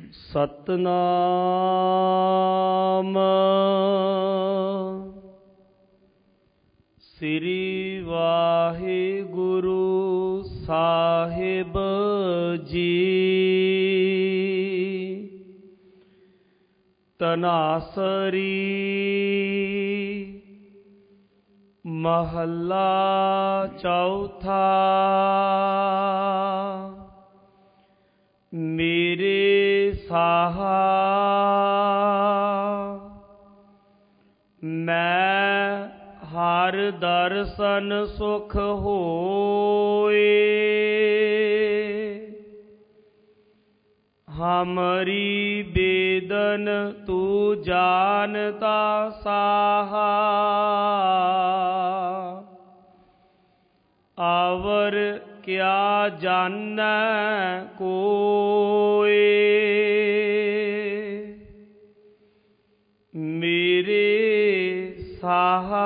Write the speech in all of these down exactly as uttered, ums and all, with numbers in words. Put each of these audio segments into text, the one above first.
ਸਤਨਾਮ ਸ੍ਰੀ ਵਾਹਿਗੁਰੂ ਸਾਹਿਬ ਜੀ। ਤਨਾਸਰੀ ਮਹੱਲਾ ਚੌਥਾ। ਮੇਰੇ ਸਾਹਾ ਮੈਂ ਹਰ ਦਰਸ਼ਨ ਸੁਖ ਹੋਏ, ਹਮਰੀ ਬੇਦਨ ਤੂੰ ਜਾਨਤਾ ਸਾਹਾ। ਆਵਰ ਕਿਆ ਜਾਨੈ ਕੋਇ, ਮੇਰੇ ਸਾਹਾ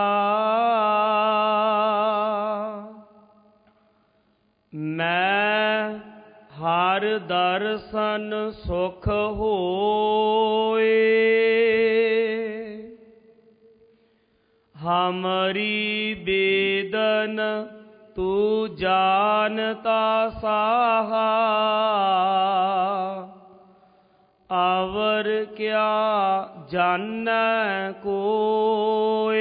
ਮੈਂ ਹਰ ਦਰਸ਼ਨ ਸੁਖ ਹੋਏ, ਹਮਰੀ ਬੇਦਨ ਤੂੰ ਜਾਨਤਾ ਸਾਹਾ। ਆਵਰ ਕਿਆ ਜਾਨੈ ਕੋਇ,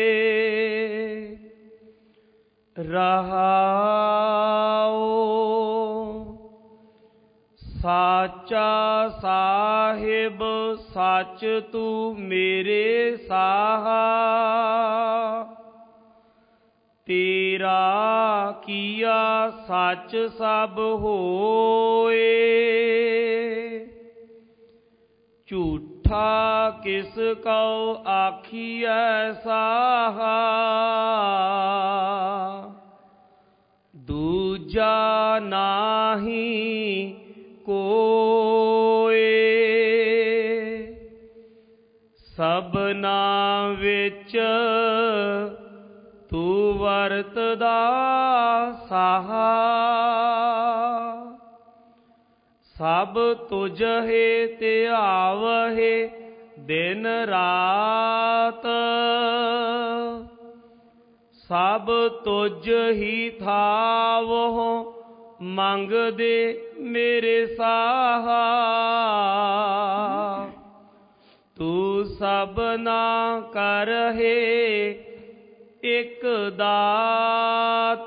ਰਹਾਉ ਸਾਚਾ ਸਾਹਿਬ ਸੱਚ ਤੂੰ ਮੇਰੇ ਸਾਹਾ। ਤੇਰਾ ਕੀਆ ਸੱਚ ਸਭ ਹੋਏ, ਝੂਠਾ ਕਿਸ ਕਉ ਆਖੀਐ ਸਾਹਾ। ਦੂਜਾ ਨਾਹੀ ਕੋਇ, ਸਭਨਾ ਵਿੱਚ ਤੂੰ ਵਰਤਦਾ ਸਾਹਾ। ਸਭ ਤੁਝਹਿ ਧਿਆਵਹਿ ਦਿਨ ਰਾਤ, ਸਭ ਤੁਝ ਹੀ ਥਾਵਹੁ ਮੰਗਦੇ ਮੇਰੇ ਸਾਹਾ। ਤੂੰ ਸਭਨਾ ਕਰਹਿ ਇਕ ਦਾਤ,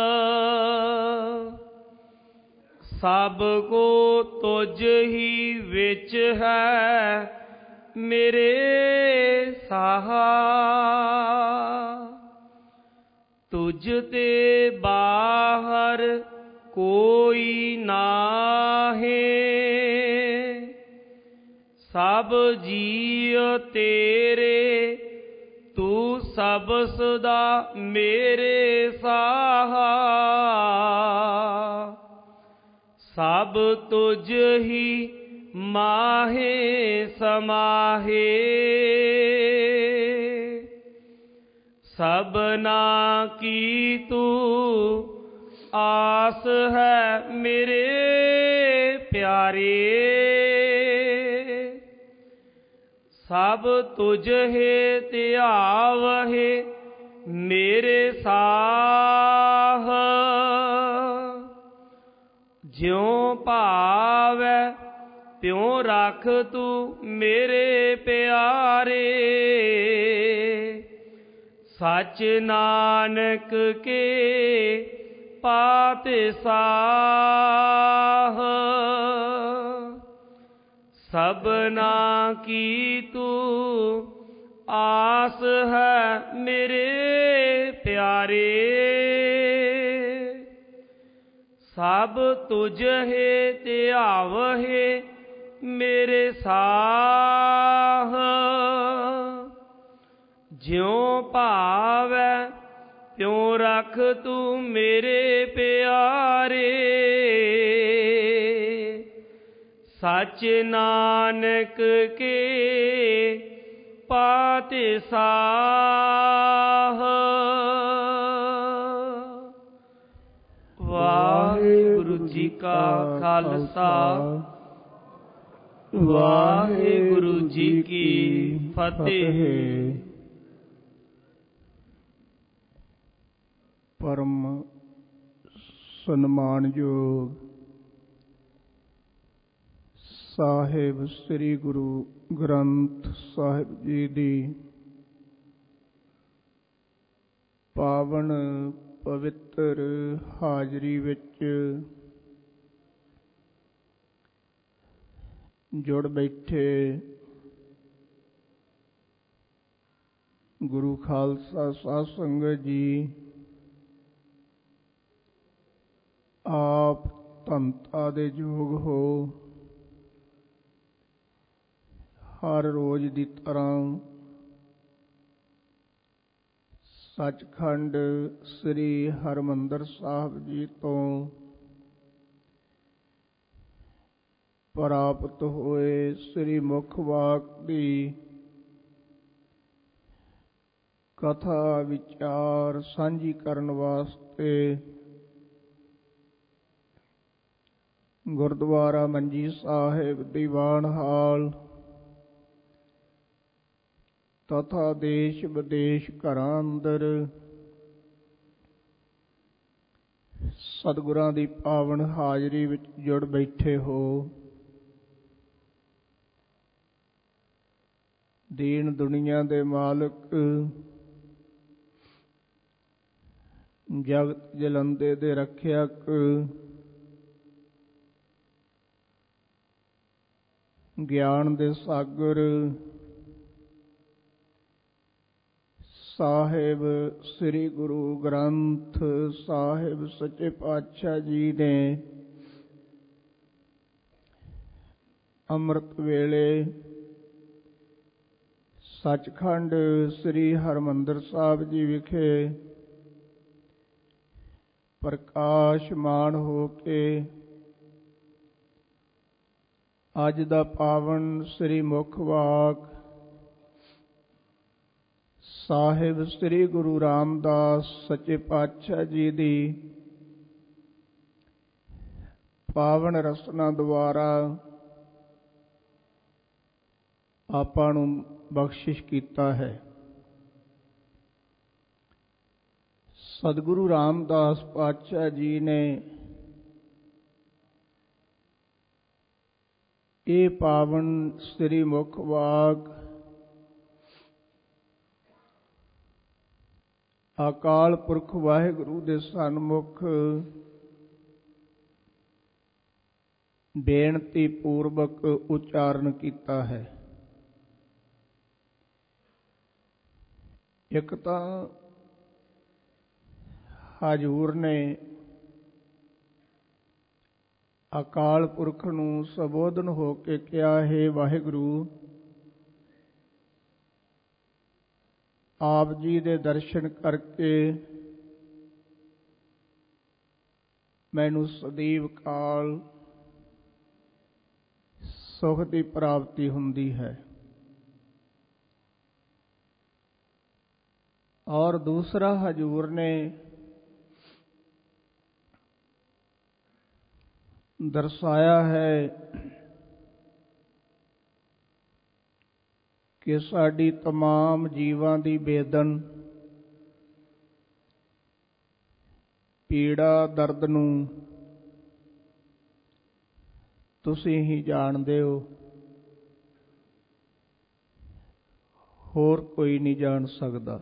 ਸਭ ਕੋ ਤੁਝ ਹੀ ਵਿੱਚ ਹੈ ਮੇਰੇ ਸਾਹਾ। ਤੁਝ ਤੇ ਬਾਹਰ ਕੋਈ ਨਾਹੀਂ, ਸਭ ਜੀਅ ਤੇਰੇ ਤੂੰ ਸਭ ਸਦਾ ਮੇਰੇ ਸਾਹਾ। ਸਭ ਤੁਝ ਹੀ ਮਾਹੇ ਸਮਾਹੇ, ਸਭਨਾ ਕੀ ਤੂੰ ਆਸ ਹੈ ਮੇਰੇ ਪਿਆਰੇ। ਸਭ ਤੁਝਹਿ ਧਿਆਵਹਿ ਮੇਰੇ ਸਾਹ, ਜਿਉ ਭਾਵੈ ਤਿਉ ਰਖ ਤੂੰ ਮੇਰੇ ਪਿਆਰੇ। ਸਚ ਨਾਨਕ ਕੇ ਪਾਤਸ਼ਾਹ, ਸਭਨਾ ਕੀ ਤੂੰ ਆਸ ਹੈ ਮੇਰੇ ਪਿਆਰੇ। ਸਭ ਤੁਝਹਿ ਧਿਆਵਹਿ ਮੇਰੇ ਸਾਹ, ਜਿਉ ਭਾਵੈ ਤਿਉ ਰਖ ਤੂੰ ਮੇਰੇ ਪਿਆਰੇ। ਸਚ ਨਾਨਕ ਕੇ ਪਾਤਸ਼ਾਹ, ਵਾਹਿਗੁਰੂ ਜੀ ਕਾ ਖਾਲਸਾ ਵਾਹਿਗੁਰੂ ਜੀ ਕੀ ਫਤਿਹ। ਪਰਮ ਸਨਮਾਨਯੋਗ ਸਾਹਿਬ ਸ੍ਰੀ ਗੁਰੂ ਗ੍ਰੰਥ ਸਾਹਿਬ ਜੀ ਦੀ ਪਾਵਨ ਪਵਿੱਤਰ ਹਾਜ਼ਰੀ ਵਿੱਚ ਜੁੜ ਬੈਠੇ ਗੁਰੂ ਖਾਲਸਾ ਸਾਧ ਸੰਗਤ ਜੀ, ਆਪ ਧੰਤਾ ਦੇ ਯੋਗ ਹੋ। ਹਰ ਰੋਜ਼ ਦੀ ਤਰ੍ਹਾਂ ਸੱਚਖੰਡ ਸ੍ਰੀ ਹਰਿਮੰਦਰ ਸਾਹਿਬ ਜੀ ਤੋਂ ਪ੍ਰਾਪਤ ਹੋਏ ਸ੍ਰੀ ਮੁਖ ਵਾਕ ਦੀ ਕਥਾ ਵਿਚਾਰ ਸਾਂਝੀ ਕਰਨ ਵਾਸਤੇ ਗੁਰਦੁਆਰਾ ਮੰਜੀ ਸਾਹਿਬ ਦੀਵਾਨ ਹਾਲ ਤਥਾ ਦੇਸ਼ ਵਿਦੇਸ਼ ਘਰਾਂ ਅੰਦਰ ਸਤਿਗੁਰਾਂ ਦੀ ਪਾਵਨ ਹਾਜ਼ਰੀ ਵਿੱਚ ਜੁੜ ਬੈਠੇ ਹੋ। ਦੀਨ ਦੁਨੀਆ ਦੇ ਮਾਲਕ, ਜਗਤ ਜਲੰਦੇ ਦੇ ਰੱਖਿਅਕ, ਗਿਆਨ ਦੇ ਸਾਗਰ ਸਾਹਿਬ ਸ੍ਰੀ ਗੁਰੂ ਗ੍ਰੰਥ ਸਾਹਿਬ ਸੱਚੇ ਪਾਤਸ਼ਾਹ ਜੀ ਨੇ ਅੰਮ੍ਰਿਤ ਵੇਲੇ ਸੱਚਖੰਡ ਸ੍ਰੀ ਹਰਿਮੰਦਰ ਸਾਹਿਬ ਜੀ ਵਿਖੇ ਪ੍ਰਕਾਸ਼ਮਾਨ ਹੋ ਕੇ ਅੱਜ ਦਾ ਪਾਵਨ ਸ੍ਰੀ ਮੁਖ ਵਾਕ ਸਾਹਿਬ ਸ੍ਰੀ ਗੁਰੂ ਰਾਮਦਾਸ ਸੱਚੇ ਪਾਤਸ਼ਾਹ ਜੀ ਦੀ ਪਾਵਨ ਰਸਨਾ ਦੁਆਰਾ ਆਪਾਂ ਨੂੰ ਬਖਸ਼ਿਸ਼ ਕੀਤਾ ਹੈ। ਸਤਿਗੁਰੂ ਰਾਮਦਾਸ ਪਾਤਸ਼ਾਹ ਜੀ ਨੇ ਇਹ ਪਾਵਨ ਸ੍ਰੀ ਮੁਖ ਵਾਕ ਅਕਾਲ ਪੁਰਖ ਵਾਹਿਗੁਰੂ ਦੇ ਸਨਮੁਖ ਬੇਨਤੀ ਪੂਰਵਕ ਉਚਾਰਨ ਕੀਤਾ ਹੈ। ਇੱਕ ਤਾਂ ਹਜ਼ੂਰ ਨੇ ਅਕਾਲ ਪੁਰਖ ਨੂੰ ਸੰਬੋਧਨ ਹੋ ਕੇ ਕਿਹਾ, ਹੈ ਵਾਹਿਗੁਰੂ, ਆਪ ਜੀ ਦੇ ਦਰਸ਼ਨ ਕਰਕੇ ਮੈਨੂੰ ਸਦੀਵ ਕਾਲ ਸੁਖ ਦੀ ਪ੍ਰਾਪਤੀ ਹੁੰਦੀ ਹੈ। ਔਰ ਦੂਸਰਾ ਹਜ਼ੂਰ ਨੇ ਦਰਸਾਇਆ ਹੈ ਕਿ ਸਾਡੀ ਤਮਾਮ ਜੀਵਾਂ ਦੀ ਬੇਦਨ ਪੀੜਾ ਦਰਦ ਨੂੰ ਤੁਸੀਂ ਹੀ ਜਾਣਦੇ ਹੋ, ਹੋਰ ਕੋਈ ਨਹੀਂ ਜਾਣ ਸਕਦਾ।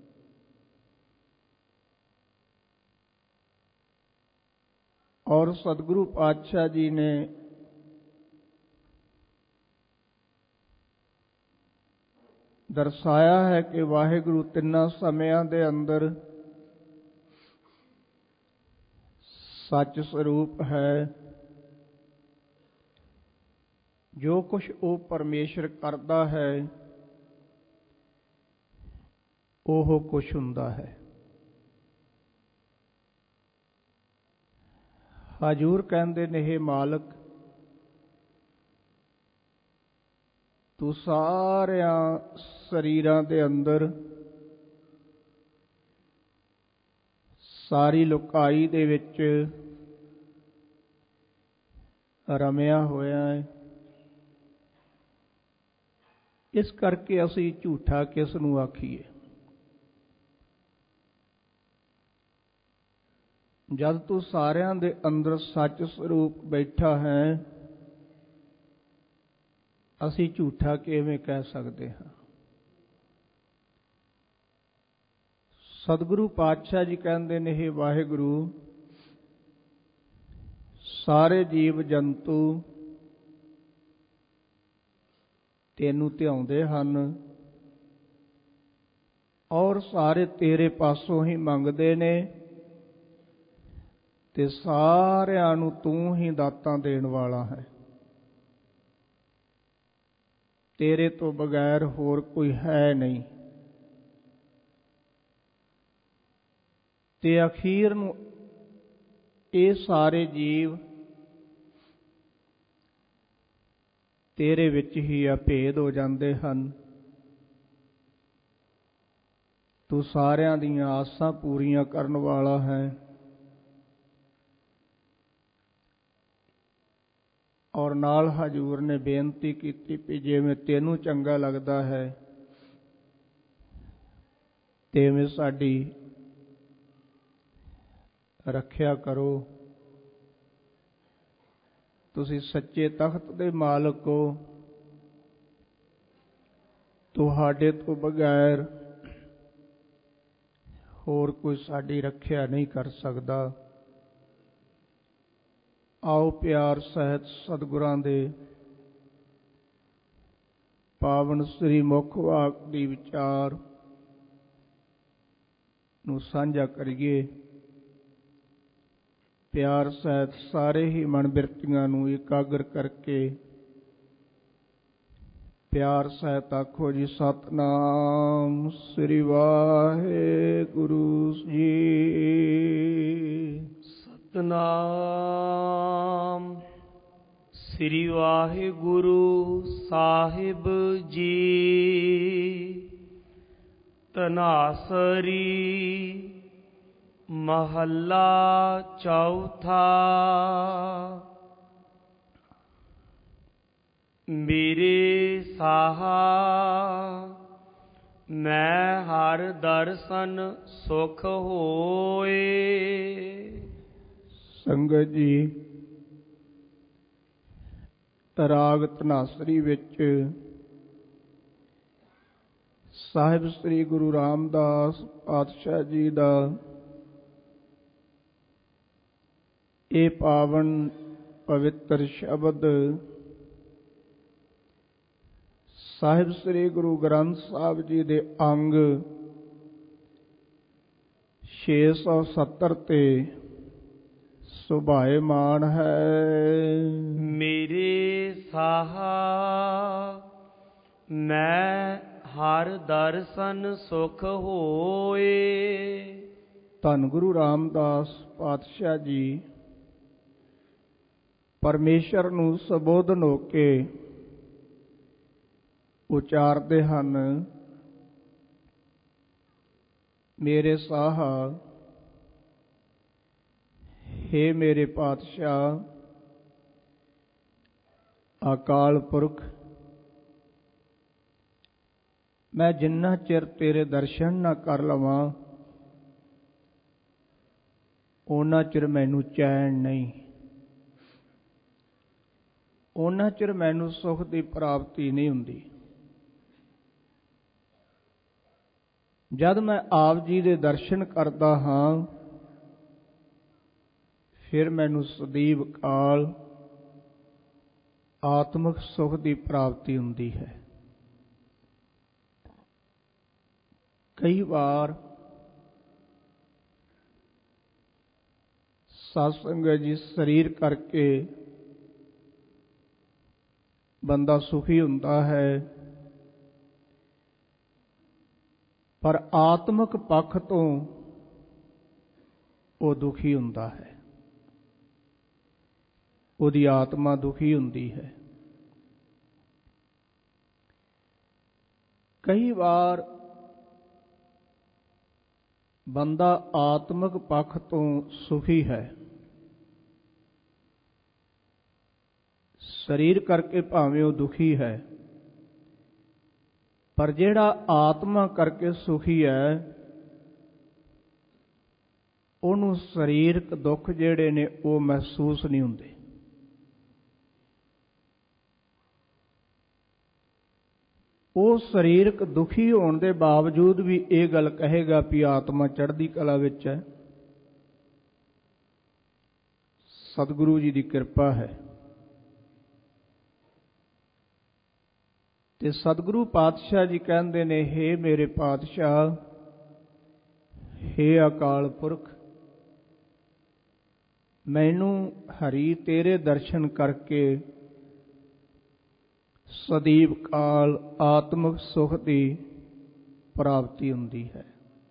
ਔਰ ਸਤਿਗੁਰੂ ਪਾਤਸ਼ਾਹ ਜੀ ਨੇ ਦਰਸਾਇਆ ਹੈ ਕਿ ਵਾਹਿਗੁਰੂ ਤਿੰਨਾਂ ਸਮਿਆਂ ਦੇ ਅੰਦਰ ਸੱਚ ਸਰੂਪ ਹੈ। ਜੋ ਕੁਛ ਉਹ ਪਰਮੇਸ਼ਰ ਕਰਦਾ ਹੈ ਉਹ ਕੁਛ ਹੁੰਦਾ ਹੈ। ਹਜ਼ੂਰ ਕਹਿੰਦੇ ਨੇ, ਹੇ ਮਾਲਕ, ਤੂੰ ਸਾਰਿਆਂ ਸਰੀਰਾਂ ਦੇ ਅੰਦਰ ਸਾਰੀ ਲੁਕਾਈ ਦੇ ਵਿੱਚ ਰਮਿਆ ਹੋਇਆ ਹੈ। ਇਸ ਕਰਕੇ ਅਸੀਂ ਝੂਠਾ ਕਿਸ ਨੂੰ ਆਖੀਏ। ਜਦ ਤੂੰ ਸਾਰਿਆਂ ਦੇ ਅੰਦਰ ਸੱਚ ਸਰੂਪ ਬੈਠਾ ਹੈ, ਅਸੀਂ ਝੂਠਾ ਕਿਵੇਂ ਕਹਿ ਸਕਦੇ ਹਾਂ। ਸਤਿਗੁਰੂ ਪਾਤਸ਼ਾਹ ਜੀ ਕਹਿੰਦੇ ਨੇ, ਹੇ ਵਾਹਿਗੁਰੂ, ਸਾਰੇ ਜੀਵ ਜੰਤੂ ਤੈਨੂੰ ਧਿਆਉਂਦੇ ਹਨ ਔਰ ਸਾਰੇ ਤੇਰੇ ਪਾਸੋਂ ਹੀ ਮੰਗਦੇ ਨੇ, ਤੇ ਸਾਰਿਆਂ ਨੂੰ ਤੂੰ ਹੀ ਦਾਤਾਂ ਦੇਣ ਵਾਲਾ ਹੈ। ਤੇਰੇ ਤੋਂ ਬਗੈਰ ਹੋਰ ਕੋਈ ਹੈ ਨਹੀਂ। ਤੇ ਅਖੀਰ ਨੂੰ ਇਹ ਸਾਰੇ ਜੀਵ ਤੇਰੇ ਵਿੱਚ ਹੀ ਅਭੇਦ ਹੋ ਜਾਂਦੇ ਹਨ। ਤੂੰ ਸਾਰਿਆਂ ਦੀਆਂ ਆਸਾਂ ਪੂਰੀਆਂ ਕਰਨ ਵਾਲਾ ਹੈ ਔਰ ਨਾਲ ਹਜ਼ੂਰ ਨੇ ਬੇਨਤੀ ਕੀਤੀ ਕਿ ਜਿਵੇਂ ਤੈਨੂੰ ਚੰਗਾ ਲੱਗਦਾ ਹੈ ਤਿਵੇਂ ਸਾਡੀ ਰੱਖਿਆ ਕਰੋ। ਤੁਸੀਂ ਸੱਚੇ ਤਖਤ ਦੇ ਮਾਲਕ ਹੋ, ਤੁਹਾਡੇ ਤੋਂ ਬਗੈਰ ਹੋਰ ਕੋਈ ਸਾਡੀ ਰੱਖਿਆ ਨਹੀਂ ਕਰ ਸਕਦਾ। ਆਓ ਪਿਆਰ ਸਹਿਤ ਸਤਿਗੁਰਾਂ ਦੇ ਪਾਵਨ ਸ੍ਰੀ ਮੁਖ ਵਾਕ ਦੀ ਵਿਚਾਰ ਨੂੰ ਸਾਂਝਾ ਕਰੀਏ। ਪਿਆਰ ਸਹਿਤ ਸਾਰੇ ਹੀ ਮਨ ਬਿਰਤੀਆਂ ਨੂੰ ਇਕਾਗਰ ਕਰਕੇ ਪਿਆਰ ਸਹਿਤ ਆਖੋ ਜੀ, ਸਤਿਨਾਮ ਸ੍ਰੀ ਵਾਹਿਗੁਰੂ ਜੀ। ਸਤਿਨਾਮ ਸ੍ਰੀ ਵਾਹਿਗੁਰੂ ਸਾਹਿਬ ਜੀ। ਧਨਾਸਰੀ ਮਹੱਲਾ ਚੌਥਾ। ਮੇਰੇ ਸਾਹਾ ਮੈਂ ਹਰ ਦਰਸ਼ਨ ਸੁਖ ਹੋਏ। ਸੰਗਤ ਜੀ, ਰਾਗ ਧਨਾਸਰੀ ਵਿੱਚ ਸਾਹਿਬ ਸ੍ਰੀ ਗੁਰੂ ਰਾਮਦਾਸ ਪਾਤਸ਼ਾਹ ਜੀ ਦਾ ਇਹ ਪਾਵਨ ਪਵਿੱਤਰ ਸ਼ਬਦ ਸਾਹਿਬ ਸ੍ਰੀ ਗੁਰੂ ਗ੍ਰੰਥ ਸਾਹਿਬ ਜੀ ਦੇ ਅੰਗ ਛੇ ਸੌ ਸੱਤਰ ਤੇ ਸੁਭਾਏਮਾਨ ਹੈ। ਮੇਰੇ ਸਾਹਾ ਮੈਂ ਹਰ ਦਰਸ਼ਨ ਸੁਖ ਹੋਏ। ਧੰਨ ਗੁਰੂ ਰਾਮਦਾਸ ਪਾਤਸ਼ਾਹ ਜੀ ਪਰਮੇਸ਼ਰ ਨੂੰ ਸੰਬੋਧਨ ਹੋ ਕੇ ਉਚਾਰਦੇ ਹਨ, ਮੇਰੇ ਸਾਹਾ, ਹੇ ਮੇਰੇ ਪਾਤਸ਼ਾਹ ਅਕਾਲ ਪੁਰਖ, ਮੈਂ ਜਿੰਨਾ ਚਿਰ ਤੇਰੇ ਦਰਸ਼ਨ ਨਾ ਕਰ ਲਵਾਂ ਓਨਾ ਚਿਰ ਮੈਨੂੰ ਚੈਨ ਨਹੀਂ, ਓਨਾ ਚਿਰ ਮੈਨੂੰ ਸੁਖ ਦੀ ਪ੍ਰਾਪਤੀ ਨਹੀਂ ਹੁੰਦੀ। ਜਦ ਮੈਂ ਆਪ ਜੀ ਦੇ ਦਰਸ਼ਨ ਕਰਦਾ ਹਾਂ ਫਿਰ ਮੈਨੂੰ ਸਦੀਵ ਕਾਲ ਆਤਮਿਕ ਸੁਖ ਦੀ ਪ੍ਰਾਪਤੀ ਹੁੰਦੀ ਹੈ। ਕਈ ਵਾਰ ਸਾਧ ਸੰਗਤ ਜੀ ਸਰੀਰ ਕਰਕੇ ਬੰਦਾ ਸੁਖੀ ਹੁੰਦਾ ਹੈ, ਪਰ ਆਤਮਿਕ ਪੱਖ ਤੋਂ ਉਹ ਦੁਖੀ ਹੁੰਦਾ ਹੈ, ਉਹਦੀ ਆਤਮਾ ਦੁਖੀ ਹੁੰਦੀ ਹੈ। ਕਈ ਵਾਰ ਬੰਦਾ ਆਤਮਿਕ ਪੱਖ ਤੋਂ ਸੁਖੀ ਹੈ, ਸਰੀਰ ਕਰਕੇ ਭਾਵੇਂ ਉਹ ਦੁਖੀ ਹੈ, ਪਰ ਆਤਮਿਕ ਪੱਖ ਤੋਂ ਉਹ ਦੁਖੀ ਹੁੰਦਾ ਹੈ। ਕਈ ਵਾਰ ਬੰਦਾ ਆਤਮਿਕ ਪੱਖ ਤੋਂ ਸੁਖੀ ਹੈ, ਸਰੀਰ ਕਰਕੇ ਭਾਵੇਂ ਉਹ ਦੁਖੀ ਹੈ, ਪਰ ਆਤਮਿਕ ਪੱਖ ਤੋਂ ਉਹ ਦੁਖੀ ਹੁੰਦਾ ਹੈ। ਕਈ ਵਾਰ ਬੰਦਾ ਆਤਮਿਕ ਪੱਖ ਤੋਂ ਸੁਖੀ ਹੈ, ਸਰੀਰ ਕਰਕੇ ਭਾਵੇਂ ਉਹ ਦੁਖੀ ਹੈ, ਪਰ ਆਤਮਿਕ ਪੱਖ ਤੋਂ ਉਹ ਦੁਖੀ ਹੁੰਦਾ ਹੈ। ਪਰ ਜਿਹੜਾ ਆਤਮਾ ਕਰਕੇ ਸੁਖੀ ਹੈ ਉਹਨੂੰ ਸਰੀਰਕ ਦੁੱਖ ਜਿਹੜੇ ਨੇ ਉਹ ਮਹਿਸੂਸ ਨਹੀਂ ਹੁੰਦੇ। ਉਹ ਸਰੀਰਕ ਦੁਖੀ ਹੋਣ ਦੇ ਬਾਵਜੂਦ ਵੀ ਇਹ ਗੱਲ ਕਹੇਗਾ ਵੀ ਆਤਮਾ ਚੜ੍ਹਦੀ ਕਲਾ ਵਿੱਚ ਹੈ। ਸਤਿਗੁਰੂ ਜੀ ਦੀ ਕਿਰਪਾ ਹੈ। ਤੇ ਸਤਿਗੁਰੂ ਪਾਤਸ਼ਾਹ ਜੀ ਕਹਿੰਦੇ ਨੇ, ਹੇ ਮੇਰੇ ਪਾਤਸ਼ਾਹ, ਹੇ ਅਕਾਲ ਪੁਰਖ, ਮੈਨੂੰ ਹਰੀ ਤੇਰੇ ਦਰਸ਼ਨ ਕਰਕੇ ਸਦੀਵ ਕਾਲ ਆਤਮਿਕ ਸੁਖ ਦੀ ਪ੍ਰਾਪਤੀ ਹੁੰਦੀ ਹੈ।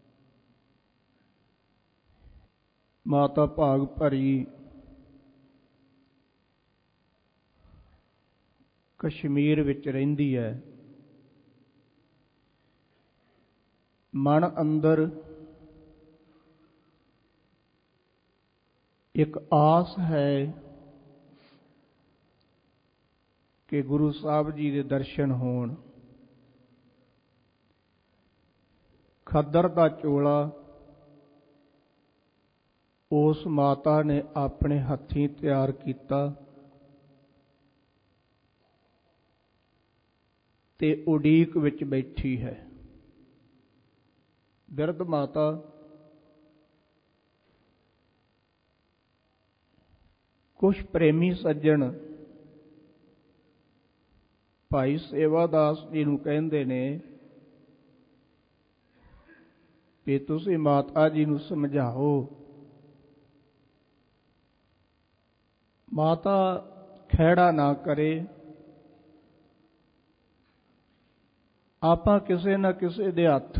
ਮਾਤਾ ਭਾਗ ਭਰੀ ਕਸ਼ਮੀਰ ਵਿੱਚ ਰਹਿੰਦੀ ਹੈ। ਮਨ ਅੰਦਰ ਇੱਕ ਆਸ ਹੈ ਕਿ ਗੁਰੂ ਸਾਹਿਬ ਜੀ ਦੇ ਦਰਸ਼ਨ ਹੋਣ। ਖੱਦਰ ਦਾ ਚੋਲਾ ਉਸ ਮਾਤਾ ਨੇ ਆਪਣੇ ਹੱਥੀਂ ਤਿਆਰ ਕੀਤਾ ਤੇ ਉਡੀਕ ਵਿੱਚ ਬੈਠੀ ਹੈ। ਬਿਰਧ ਮਾਤਾ ਕੁਛ ਪ੍ਰੇਮੀ ਸੱਜਣ ਭਾਈ ਸੇਵਾਦਾਸ ਜੀ ਨੂੰ ਕਹਿੰਦੇ ਨੇ ਕਿ ਤੁਸੀਂ ਮਾਤਾ ਜੀ ਨੂੰ ਸਮਝਾਓ। ਮਾਤਾ ਖਹਿੜਾ ਨਾ ਕਰੇ। ਆਪਾਂ ਕਿਸੇ ਨਾ ਕਿਸੇ ਦੇ ਹੱਥ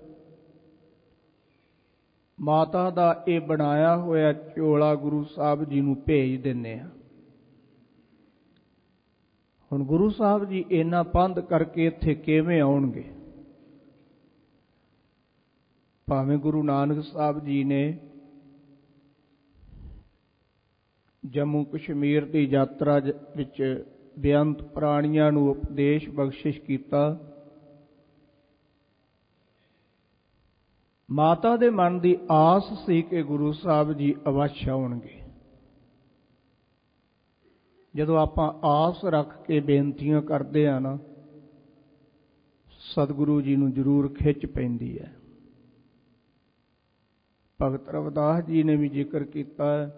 ਮਾਤਾ ਦਾ ਇਹ ਬਣਾਇਆ ਹੋਇਆ ਝੋਲਾ ਗੁਰੂ ਸਾਹਿਬ ਜੀ ਨੂੰ ਭੇਜ ਦਿੰਦੇ ਹਾਂ। ਹੁਣ ਗੁਰੂ ਸਾਹਿਬ ਜੀ ਇੰਨਾ ਪੰਧ ਕਰਕੇ ਇੱਥੇ ਕਿਵੇਂ ਆਉਣਗੇ? ਭਾਵੇਂ ਗੁਰੂ ਨਾਨਕ ਸਾਹਿਬ ਜੀ ਨੇ ਜੰਮੂ ਕਸ਼ਮੀਰ ਦੀ ਯਾਤਰਾ ਵਿੱਚ ਬੇਅੰਤ ਪ੍ਰਾਣੀਆਂ ਨੂੰ ਉਪਦੇਸ਼ ਬਖਸ਼ਿਸ਼ ਕੀਤਾ, ਮਾਤਾ ਦੇ ਮਨ ਦੀ ਆਸ ਸੀ ਕਿ ਗੁਰੂ ਸਾਹਿਬ ਜੀ ਅਵੱਸ਼ ਆਉਣਗੇ। ਜਦੋਂ ਆਪਾਂ ਆਸ ਰੱਖ ਕੇ ਬੇਨਤੀਆਂ ਕਰਦੇ ਹਾਂ ਨਾ, ਸਤਿਗੁਰੂ ਜੀ ਨੂੰ ਜ਼ਰੂਰ ਖਿੱਚ ਪੈਂਦੀ ਹੈ। ਭਗਤ ਰਵਿਦਾਸ ਜੀ ਨੇ ਵੀ ਜ਼ਿਕਰ ਕੀਤਾ ਹੈ,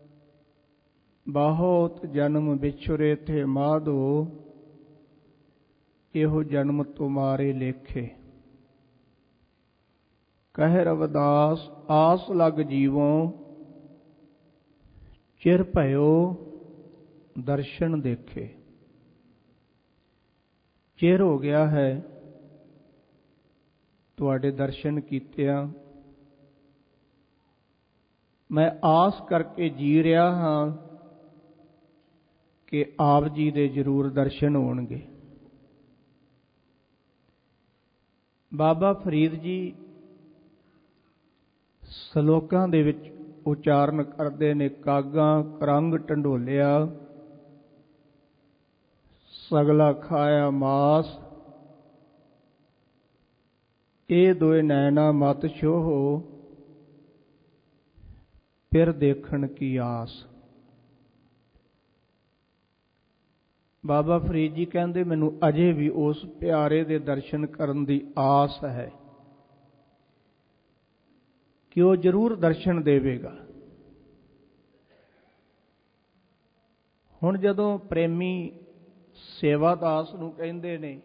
ਬਹੁਤ ਜਨਮ ਵਿਛੁਰੇ ਥੇ ਮਾਧੋ, ਇਹੋ ਜਨਮ ਤੁਮਾਰੇ ਲੇਖੇ। ਕਹਿ ਰਵਿਦਾਸ ਆਸ ਲਗ ਜੀਵੋਂ, ਚਿਰ ਭਇਓ ਦਰਸ਼ਨ ਦੇਖੇ। ਚਿਰ ਹੋ ਗਿਆ ਹੈ ਤੁਹਾਡੇ ਦਰਸ਼ਨ ਕੀਤਿਆਂ। ਮੈਂ ਆਸ ਕਰਕੇ ਜੀ ਰਿਹਾ ਹਾਂ ਕਿ ਆਪ ਜੀ ਦੇ ਜ਼ਰੂਰ ਦਰਸ਼ਨ ਹੋਣਗੇ। ਬਾਬਾ ਫਰੀਦ ਜੀ ਸਲੋਕਾਂ ਦੇ ਵਿੱਚ ਉਚਾਰਨ ਕਰਦੇ ਨੇ, ਕਾਗਾਂ ਕਰੰਗ ਢੰਡੋਲਿਆ, ਸਗਲਾ ਖਾਇਆ ਮਾਸ, ਇਹ ਦੋਏ ਨੈਣਾ ਮਤ ਛੋਹੋ, ਫਿਰ ਦੇਖਣ ਕੀ ਆਸ। ਬਾਬਾ ਫਰੀਦ ਜੀ ਕਹਿੰਦੇ, ਮੈਨੂੰ ਅਜੇ ਵੀ ਉਸ ਪਿਆਰੇ ਦੇ ਦਰਸ਼ਨ ਕਰਨ ਦੀ ਆਸ ਹੈ ਕਿ ਉਹ ਜ਼ਰੂਰ ਦਰਸ਼ਨ ਦੇਵੇਗਾ। ਹੁਣ ਜਦੋਂ ਪ੍ਰੇਮੀ ਸੇਵਾਦਾਸ ਨੂੰ ਕਹਿੰਦੇ ਨੇ,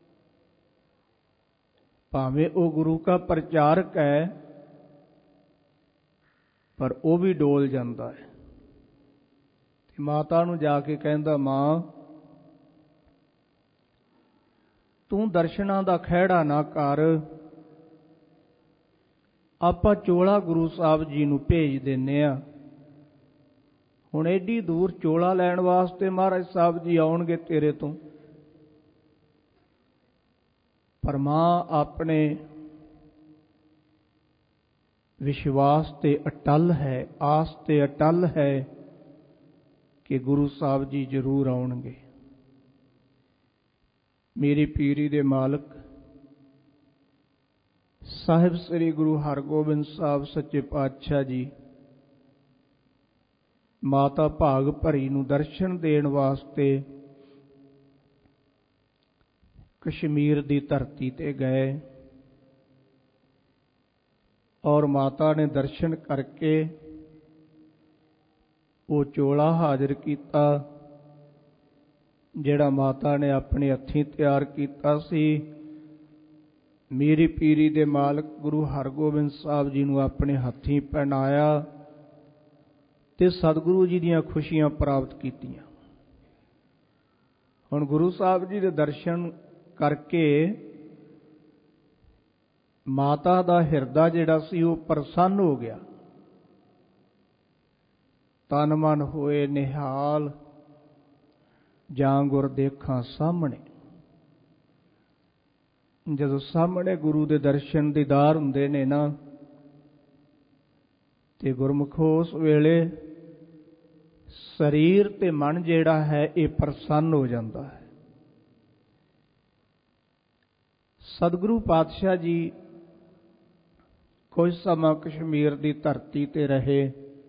ਭਾਵੇਂ ਉਹ ਗੁਰੂ ਦਾ ਪ੍ਰਚਾਰਕ ਹੈ ਪਰ ਉਹ ਵੀ ਡੋਲ ਜਾਂਦਾ ਹੈ। ਤੇ ਮਾਤਾ ਨੂੰ ਜਾ ਕੇ ਕਹਿੰਦਾ, ਮਾਂ ਤੂੰ ਦਰਸ਼ਨਾਂ ਦਾ ਖਹਿੜਾ ਨਾ ਕਰ, ਆਪਾਂ ਚੋਲਾ ਗੁਰੂ ਸਾਹਿਬ ਜੀ ਨੂੰ ਭੇਜ ਦਿੰਨੇ ਆ। ਹੁਣ ਐਡੀ ਦੂਰ ਚੋਲਾ ਲੈਣ ਵਾਸਤੇ ਮਹਾਰਾਜ ਸਾਹਿਬ ਜੀ ਆਉਣਗੇ ਤੇਰੇ ਤੋਂ। ਪਰ ਮਾਂ ਆਪਣੇ ਵਿਸ਼ਵਾਸ ਤੇ ਅਟੱਲ ਹੈ, ਆਸ ਤੇ ਅਟੱਲ ਹੈ ਕਿ ਗੁਰੂ ਸਾਹਿਬ ਜੀ ਜ਼ਰੂਰ ਆਉਣਗੇ। ਮੇਰੀ ਪੀਰੀ ਦੇ ਮਾਲਕ ਸਾਹਿਬ ਸ੍ਰੀ ਗੁਰੂ ਹਰਗੋਬਿੰਦ ਸਾਹਿਬ ਸੱਚੇ ਪਾਤਸ਼ਾਹ ਜੀ ਮਾਤਾ ਭਾਗ ਭਰੀ ਨੂੰ ਦਰਸ਼ਨ ਦੇਣ ਵਾਸਤੇ ਕਸ਼ਮੀਰ ਦੀ ਧਰਤੀ ਤੇ ਗਏ ਔਰ ਮਾਤਾ ਨੇ ਦਰਸ਼ਨ ਕਰਕੇ ਉਹ ਚੋਲਾ ਹਾਜ਼ਰ ਕੀਤਾ ਜਿਹੜਾ ਮਾਤਾ ਨੇ ਆਪਣੇ ਹੱਥੀਂ ਤਿਆਰ ਕੀਤਾ ਸੀ। ਮੀਰੀ ਪੀਰੀ ਦੇ ਮਾਲਕ ਗੁਰੂ ਹਰਗੋਬਿੰਦ ਸਾਹਿਬ ਜੀ ਨੂੰ ਆਪਣੇ ਹੱਥੀਂ ਪਹਿਨਾਇਆ ਤੇ ਸਤਿਗੁਰੂ ਜੀ ਦੀਆਂ ਖੁਸ਼ੀਆਂ ਪ੍ਰਾਪਤ ਕੀਤੀਆਂ। ਹੁਣ ਗੁਰੂ ਸਾਹਿਬ ਜੀ ਦੇ ਦਰਸ਼ਨ ਕਰਕੇ ਮਾਤਾ ਦਾ ਹਿਰਦਾ ਜਿਹੜਾ ਸੀ ਉਹ ਪ੍ਰਸੰਨ ਹੋ ਗਿਆ। ਤਨ ਮਨ ਹੋਏ ਨਿਹਾਲ, ਜਾਂ ਗੁਰ ਦੇਖਾਂ ਸਾਹਮਣੇ। ਜਦੋਂ ਸਾਹਮਣੇ ਗੁਰੂ ਦੇ ਦਰਸ਼ਨ ਦੀਦਾਰ ਹੁੰਦੇ ਨੇ ਨਾ ਤੇ ਗੁਰਮੁਖੋ ਉਸ ਵੇਲੇ ਸਰੀਰ ਤੇ ਮਨ ਜਿਹੜਾ ਹੈ ਇਹ ਪ੍ਰਸੰਨ ਹੋ ਜਾਂਦਾ ਹੈ। ਸਤਿਗੁਰੂ ਪਾਤਸ਼ਾਹ ਜੀ ਕੁਝ ਸਮਾਂ ਕਸ਼ਮੀਰ ਦੀ ਧਰਤੀ ਤੇ ਰਹੇ।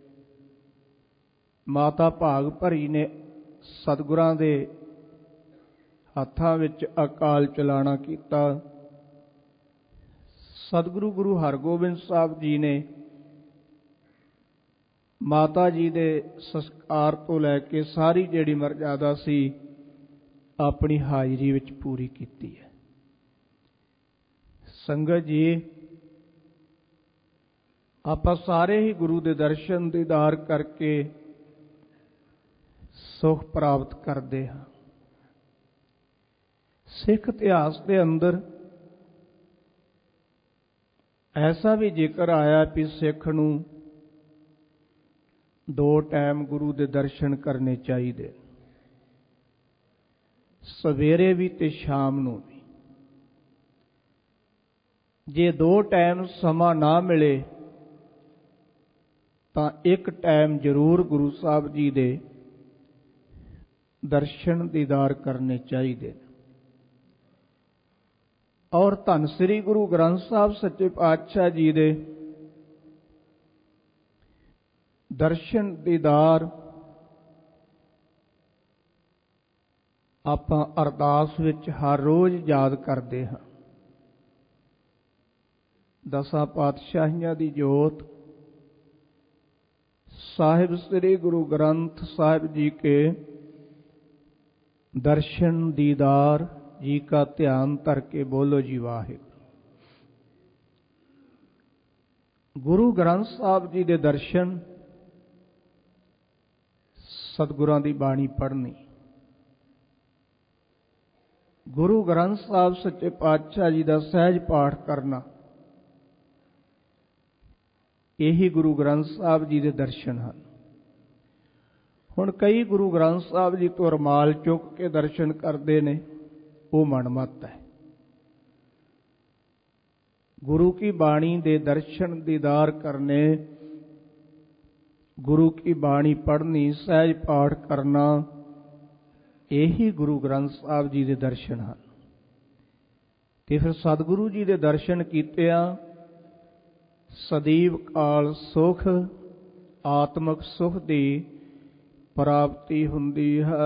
ਮਾਤਾ ਭਾਗ ਭਰੀ ਨੇ ਸਤਿਗੁਰਾਂ ਦੇ ਹੱਥਾਂ ਵਿੱਚ ਅਕਾਲ ਚਲਾਣਾ ਕੀਤਾ। ਸਤਿਗੁਰੂ ਗੁਰੂ ਹਰਗੋਬਿੰਦ ਸਾਹਿਬ ਜੀ ਨੇ ਮਾਤਾ ਜੀ ਦੇ ਸੰਸਕਾਰ ਤੋਂ ਲੈ ਕੇ ਸਾਰੀ ਜਿਹੜੀ ਮਰਜ਼ਾਦਾ ਸੀ ਆਪਣੀ ਹਾਜ਼ਰੀ ਵਿੱਚ ਪੂਰੀ ਕੀਤੀ ਹੈ। ਸੰਗਤ ਜੀ, ਆਪਾਂ ਸਾਰੇ ਹੀ ਗੁਰੂ ਦੇ ਦਰਸ਼ਨ ਦੀਦਾਰ ਕਰਕੇ ਸੁਖ ਪ੍ਰਾਪਤ ਕਰਦੇ ਹਾਂ। ਸਿੱਖ ਇਤਿਹਾਸ ਦੇ ਅੰਦਰ ਐਸਾ ਵੀ ਜ਼ਿਕਰ ਆਇਆ ਕਿ ਸਿੱਖ ਨੂੰ ਦੋ ਟਾਈਮ ਗੁਰੂ ਦੇ ਦਰਸ਼ਨ ਕਰਨੇ ਚਾਹੀਦੇ, ਸਵੇਰੇ ਵੀ ਤੇ ਸ਼ਾਮ ਨੂੰ ਵੀ। ਜੇ ਦੋ ਟਾਈਮ ਸਮਾਂ ਨਾ ਮਿਲੇ ਤਾਂ ਇੱਕ ਟਾਈਮ ਜ਼ਰੂਰ ਗੁਰੂ ਸਾਹਿਬ ਜੀ ਦੇ ਦਰਸ਼ਨ ਦੀਦਾਰ ਕਰਨੇ ਚਾਹੀਦੇ। ਔਰ ਧੰਨ ਸ੍ਰੀ ਗੁਰੂ ਗ੍ਰੰਥ ਸਾਹਿਬ ਸੱਚੇ ਪਾਤਸ਼ਾਹ ਜੀ ਦੇ ਦਰਸ਼ਨ ਦੀਦਾਰ ਆਪਾਂ ਅਰਦਾਸ ਵਿੱਚ ਹਰ ਰੋਜ਼ ਯਾਦ ਕਰਦੇ ਹਾਂ। ਦਸਾਂ ਪਾਤਸ਼ਾਹੀਆਂ ਦੀ ਜੋਤ ਸਾਹਿਬ ਸ੍ਰੀ ਗੁਰੂ ਗ੍ਰੰਥ ਸਾਹਿਬ ਜੀ ਕੇ ਦਰਸ਼ਨ ਦੀਦਾਰ ਜੀ का ध्यान धर के बोलो जी वाहिगुरू। गुरु ग्रंथ साहब जी के दर्शन, सतगुरां दी बाणी पढ़नी, गुरु ग्रंथ साहब सच्चे पातशाह जी का सहज पाठ करना, यही गुरु ग्रंथ साहब जी के दर्शन हैं। हुण कई गुरु ग्रंथ साहब जी तो रमाल चुक के दर्शन करते हैं, वो मनमत है। गुरु की बाणी दे दर्शन दीदार करने, गुरु की बाणी पढ़नी, सहज पाठ करना, यही गुरु ग्रंथ साहब जी के दर्शन हैं। ते फिर सतगुरु जी के दर्शन कीतिया सदैव काल सुख, आत्मक सुख दी प्राप्ति हुंदी है।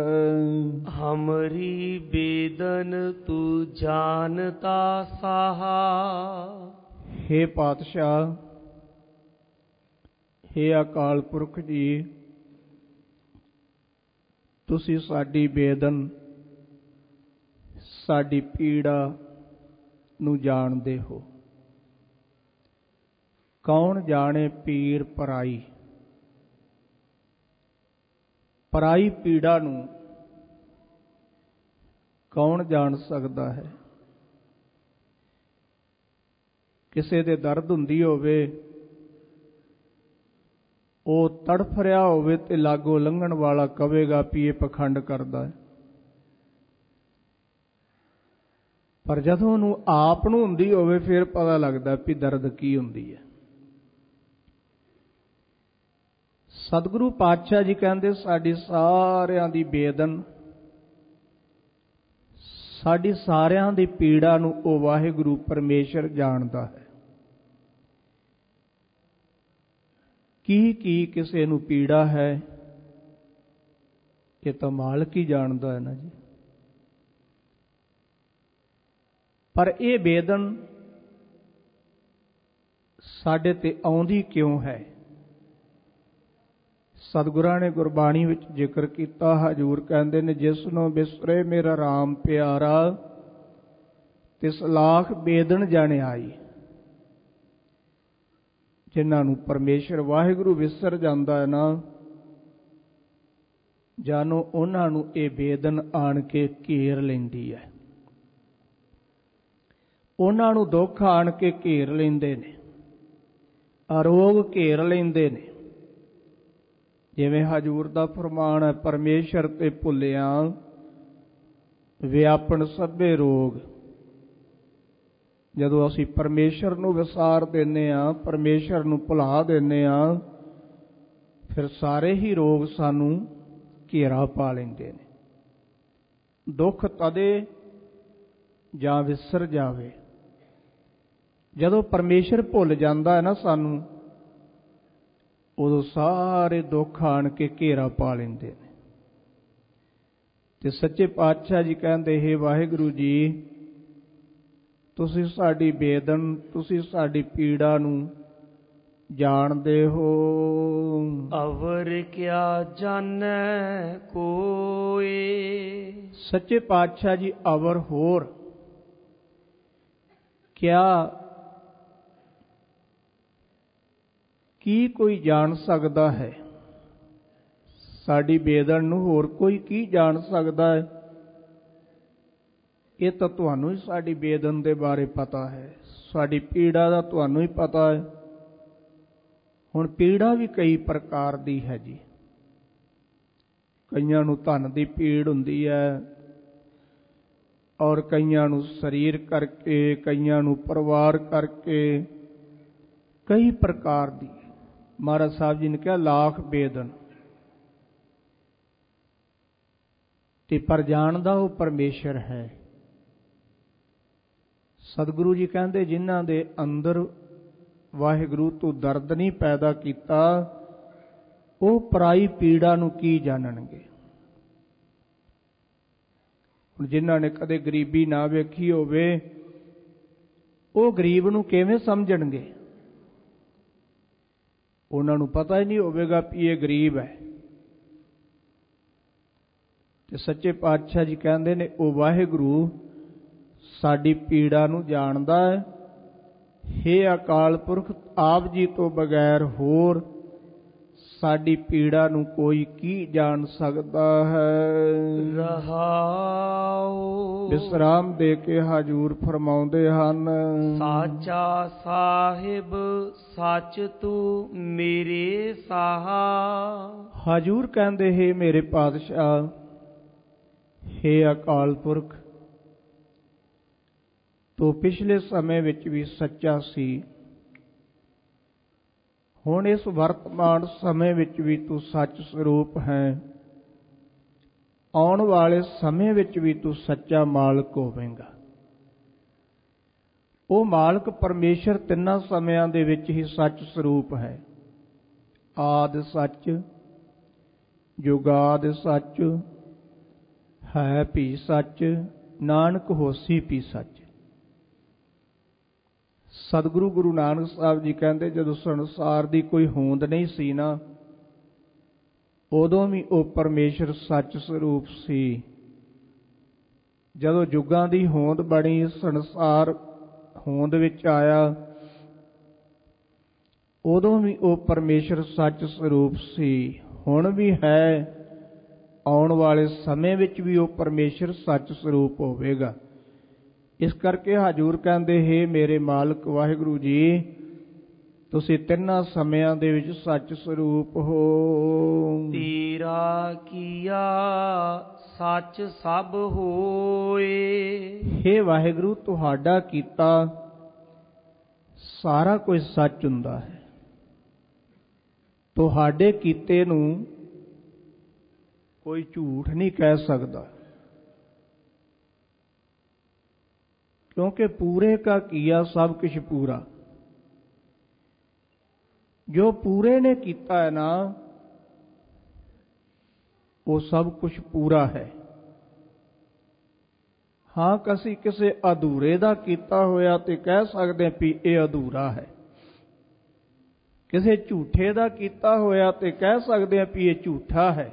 हमरी बेदन तू जानता साहा। हे पातशाह, हे अकाल पुरख जी, तुसी साडी बेदन, साडी पीड़ा नू जानदे हो। कौन जाने पीर पराई, पराई पीड़ा नू कौन जान सकता है। किसी दे दर्द हुंदी होवे, वो तड़फ रहा होवे ते लागो लंघण वाला कवेगा भी ये पखंड करदा है। पर जदों नू आप नू हुंदी होवे फिर पता लगदा भी दर्द की हुंदी है। सतगुरु पातशाह जी कहते साडी सारियां दी बेदन, ਸਾਡੀ ਸਾਰਿਆਂ ਦੀ ਪੀੜਾ ਨੂੰ ਉਹ ਵਾਹਿਗੁਰੂ ਪਰਮੇਸ਼ਰ ਜਾਣਦਾ ਹੈ। ਕੀ ਕੀ ਕਿਸੇ ਨੂੰ ਪੀੜਾ ਹੈ ਇਹ ਤਾਂ ਮਾਲਕ ਹੀ ਜਾਣਦਾ ਹੈ ਨਾ ਜੀ। ਪਰ ਇਹ ਬੇਦਨ ਸਾਡੇ ਤੇ ਆਉਂਦੀ ਕਿਉਂ ਹੈ? ਸਤਿਗੁਰਾਂ ਨੇ ਗੁਰਬਾਣੀ ਵਿੱਚ ਜ਼ਿਕਰ ਕੀਤਾ। ਹਜ਼ੂਰ ਕਹਿੰਦੇ ਨੇ, ਜਿਸ ਨੂੰ ਬਿਸਰੇ ਮੇਰਾ ਰਾਮ ਪਿਆਰਾ, ਤਿਸ ਲਾਖ ਬੇਦਨ ਜਨ ਆਈ। ਜਿਨ੍ਹਾਂ ਨੂੰ ਪਰਮੇਸ਼ਰ ਵਾਹਿਗੁਰੂ ਵਿਸਰ ਜਾਂਦਾ ਹੈ ਨਾ, ਜਾਣੋ ਉਹਨਾਂ ਨੂੰ ਇਹ ਬੇਦਨ ਆਣ ਕੇ ਘੇਰ ਲੈਂਦੀ ਹੈ। ਉਹਨਾਂ ਨੂੰ ਦੁੱਖ ਆਣ ਕੇ ਘੇਰ ਲੈਂਦੇ ਨੇ, ਅਰੋਗ ਘੇਰ ਲੈਂਦੇ ਨੇ। ਜਿਵੇਂ ਹਜ਼ੂਰ ਦਾ ਫਰਮਾਨ ਹੈ, ਪਰਮੇਸ਼ਰ ਤੇ ਭੁੱਲਿਆ ਵਿਆਪਣ ਸਭੇ ਰੋਗ। ਜਦੋਂ ਅਸੀਂ ਪਰਮੇਸ਼ਰ ਨੂੰ ਵਿਸਾਰ ਦਿੰਦੇ ਹਾਂ, ਪਰਮੇਸ਼ਰ ਨੂੰ ਭੁਲਾ ਦਿੰਦੇ ਹਾਂ, ਫਿਰ ਸਾਰੇ ਹੀ ਰੋਗ ਸਾਨੂੰ ਘੇਰਾ ਪਾ ਲੈਂਦੇ ਨੇ। ਦੁੱਖ ਤਦੇ ਜਾਂ ਵਿਸਰ ਜਾਵੇ ਜਦੋਂ ਪਰਮੇਸ਼ਰ ਭੁੱਲ ਜਾਂਦਾ ਹੈ ਨਾ ਸਾਨੂੰ, ਉਦੋਂ ਸਾਰੇ ਦੁੱਖ ਆਣ ਕੇ ਘੇਰਾ ਪਾ ਲੈਂਦੇ ਨੇ। ਤੇ ਸੱਚੇ ਪਾਤਸ਼ਾਹ ਜੀ ਕਹਿੰਦੇ, ਹੇ ਵਾਹਿਗੁਰੂ ਜੀ, ਤੁਸੀਂ ਸਾਡੀ ਬੇਦਨ, ਤੁਸੀਂ ਸਾਡੀ ਪੀੜਾ ਨੂੰ ਜਾਣਦੇ ਹੋ। ਅਵਰ ਕਿਆ ਜਾਣੈ ਕੋਇ। ਸੱਚੇ ਪਾਤਸ਼ਾਹ ਜੀ, ਅਵਰ ਹੋਰ ਕਿਆ ਕੀ ਕੋਈ ਜਾਣ ਸਕਦਾ ਹੈ? ਸਾਡੀ ਬੇਦਨ ਨੂੰ ਹੋਰ ਕੋਈ ਕੀ ਜਾਣ ਸਕਦਾ ਹੈ? ਇਹ ਤਾਂ ਤੁਹਾਨੂੰ ਹੀ ਸਾਡੀ ਬੇਦਨ ਦੇ ਬਾਰੇ ਪਤਾ ਹੈ, ਸਾਡੀ ਪੀੜਾ ਦਾ ਤੁਹਾਨੂੰ ਹੀ ਪਤਾ ਹੈ। ਹੁਣ ਪੀੜਾ ਵੀ ਕਈ ਪ੍ਰਕਾਰ ਦੀ ਹੈ ਜੀ। ਕਈਆਂ ਨੂੰ ਧਨ ਦੀ ਪੀੜ ਹੁੰਦੀ ਹੈ, ਔਰ ਕਈਆਂ ਨੂੰ ਸਰੀਰ ਕਰਕੇ, ਕਈਆਂ ਨੂੰ ਪਰਿਵਾਰ ਕਰਕੇ, ਕਈ ਪ੍ਰਕਾਰ ਦੀ। ਮਹਾਰਾਜ ਸਾਹਿਬ ਜੀ ਨੇ ਕਿਹਾ ਲਾਖ ਬੇਦਨ। ਤੇ ਪਰ ਜਾਣਦਾ ਉਹ ਪਰਮੇਸ਼ਰ ਹੈ। ਸਤਿਗੁਰੂ ਜੀ ਕਹਿੰਦੇ, ਜਿਨ੍ਹਾਂ ਦੇ ਅੰਦਰ ਵਾਹਿਗੁਰੂ ਤੂੰ ਦਰਦ ਨਹੀਂ ਪੈਦਾ ਕੀਤਾ, ਉਹ ਪਰਾਈ ਪੀੜਾ ਨੂੰ ਕੀ ਜਾਣਨਗੇ। ਹੁਣ ਜਿਨ੍ਹਾਂ ਨੇ ਕਦੇ ਗਰੀਬੀ ਨਾ ਵੇਖੀ ਹੋਵੇ, ਉਹ ਗਰੀਬ ਨੂੰ ਕਿਵੇਂ ਸਮਝਣਗੇ? ਉਹਨਾਂ ਨੂੰ ਪਤਾ ਹੀ ਨਹੀਂ ਹੋਵੇਗਾ ਵੀ ਇਹ ਗਰੀਬ ਹੈ। ਤੇ ਸੱਚੇ ਪਾਤਸ਼ਾਹ ਜੀ ਕਹਿੰਦੇ ਨੇ, ਉਹ ਵਾਹਿਗੁਰੂ ਸਾਡੀ ਪੀੜਾ ਨੂੰ ਜਾਣਦਾ ਹੈ। ਹੇ ਅਕਾਲ ਪੁਰਖ, ਆਪ ਜੀ ਤੋਂ ਬਗੈਰ ਹੋਰ ਸਾਡੀ ਪੀੜਾ ਨੂੰ ਕੋਈ ਕੀ ਜਾਣ ਸਕਦਾ ਹੈ? ਰਹਾਉ। ਵਿਸਰਾਮ ਦੇ ਕੇ ਹਜ਼ੂਰ ਫਰਮਾਉਂਦੇ ਹਨ, ਸਾਚਾ ਸਾਹਿਬ ਸੱਚ ਤੂੰ ਮੇਰੇ ਸਾਹਾ। ਹਜ਼ੂਰ ਕਹਿੰਦੇ, ਹੈ ਮੇਰੇ ਪਾਤਸ਼ਾਹ, ਹੈ ਅਕਾਲ ਪੁਰਖ, ਤੂੰ ਪਿਛਲੇ ਸਮੇਂ ਵਿੱਚ ਵੀ ਸੱਚਾ ਸੀ, ਹੁਣ ਇਸ ਵਰਤਮਾਨ ਸਮੇਂ ਵਿੱਚ ਵੀ ਤੂੰ ਸੱਚ ਸਰੂਪ ਹੈ। ਆਉਣ ਵਾਲੇ ਸਮੇਂ ਵਿੱਚ ਵੀ ਤੂੰ ਸੱਚਾ ਮਾਲਕ ਹੋਵੇਂਗਾ। ਉਹ ਮਾਲਕ ਪਰਮੇਸ਼ਰ ਤਿੰਨਾਂ ਸਮਿਆਂ ਦੇ ਵਿੱਚ ਹੀ ਸੱਚ ਸਰੂਪ ਹੈ। ਆਦਿ ਸੱਚ, ਜੁਗਾਦਿ ਸੱਚ, ਹੈ ਭੀ ਸੱਚ, ਨਾਨਕ ਹੋਸੀ ਭੀ ਸੱਚ। ਸਤਿਗੁਰੂ ਗੁਰੂ ਨਾਨਕ ਸਾਹਿਬ ਜੀ ਕਹਿੰਦੇ, ਜਦੋਂ ਸੰਸਾਰ ਦੀ ਕੋਈ ਹੋਂਦ ਨਹੀਂ ਸੀ ਨਾ, ਉਦੋਂ ਵੀ ਉਹ ਪਰਮੇਸ਼ਰ ਸੱਚ ਸਰੂਪ ਸੀ। ਜਦੋਂ ਯੁੱਗਾਂ ਦੀ ਹੋਂਦ ਬਣੀ, ਸੰਸਾਰ ਹੋਂਦ ਵਿੱਚ ਆਇਆ, ਉਦੋਂ ਵੀ ਉਹ ਪਰਮੇਸ਼ਰ ਸੱਚ ਸਰੂਪ ਸੀ, ਹੁਣ ਵੀ ਹੈ, ਆਉਣ ਵਾਲੇ ਸਮੇਂ ਵਿੱਚ ਵੀ ਉਹ ਪਰਮੇਸ਼ਰ ਸੱਚ ਸਰੂਪ ਹੋਵੇਗਾ। ਇਸ ਕਰਕੇ ਹਜ਼ੂਰ ਕਹਿੰਦੇ, ਹੇ ਮੇਰੇ ਮਾਲਕ ਵਾਹਿਗੁਰੂ ਜੀ, ਤੁਸੀਂ ਤਿੰਨਾਂ ਸਮਿਆਂ ਦੇ ਵਿੱਚ ਸੱਚ ਸਰੂਪ ਹੋ। ਤੇਰਾ ਕੀਆ ਸੱਚ ਸਭ ਹੋਏ। ਹੇ ਵਾਹਿਗੁਰੂ, ਤੁਹਾਡਾ ਕੀਤਾ ਸਾਰਾ ਕੁਝ ਸੱਚ ਹੁੰਦਾ ਹੈ। ਤੁਹਾਡੇ ਕੀਤੇ ਨੂੰ ਕੋਈ ਝੂਠ ਨਹੀਂ ਕਹਿ ਸਕਦਾ। क्योंकि पूरे का किया सब कुछ पूरा। जो पूरे ने किया है ना, वो सब कुछ पूरा है। हाँ, कसी किसी अधूरे का किया होया तो कह सकते हैं भी ये अधूरा है, किसी झूठे का किया होया तो कह सकते हैं भी ये झूठा है,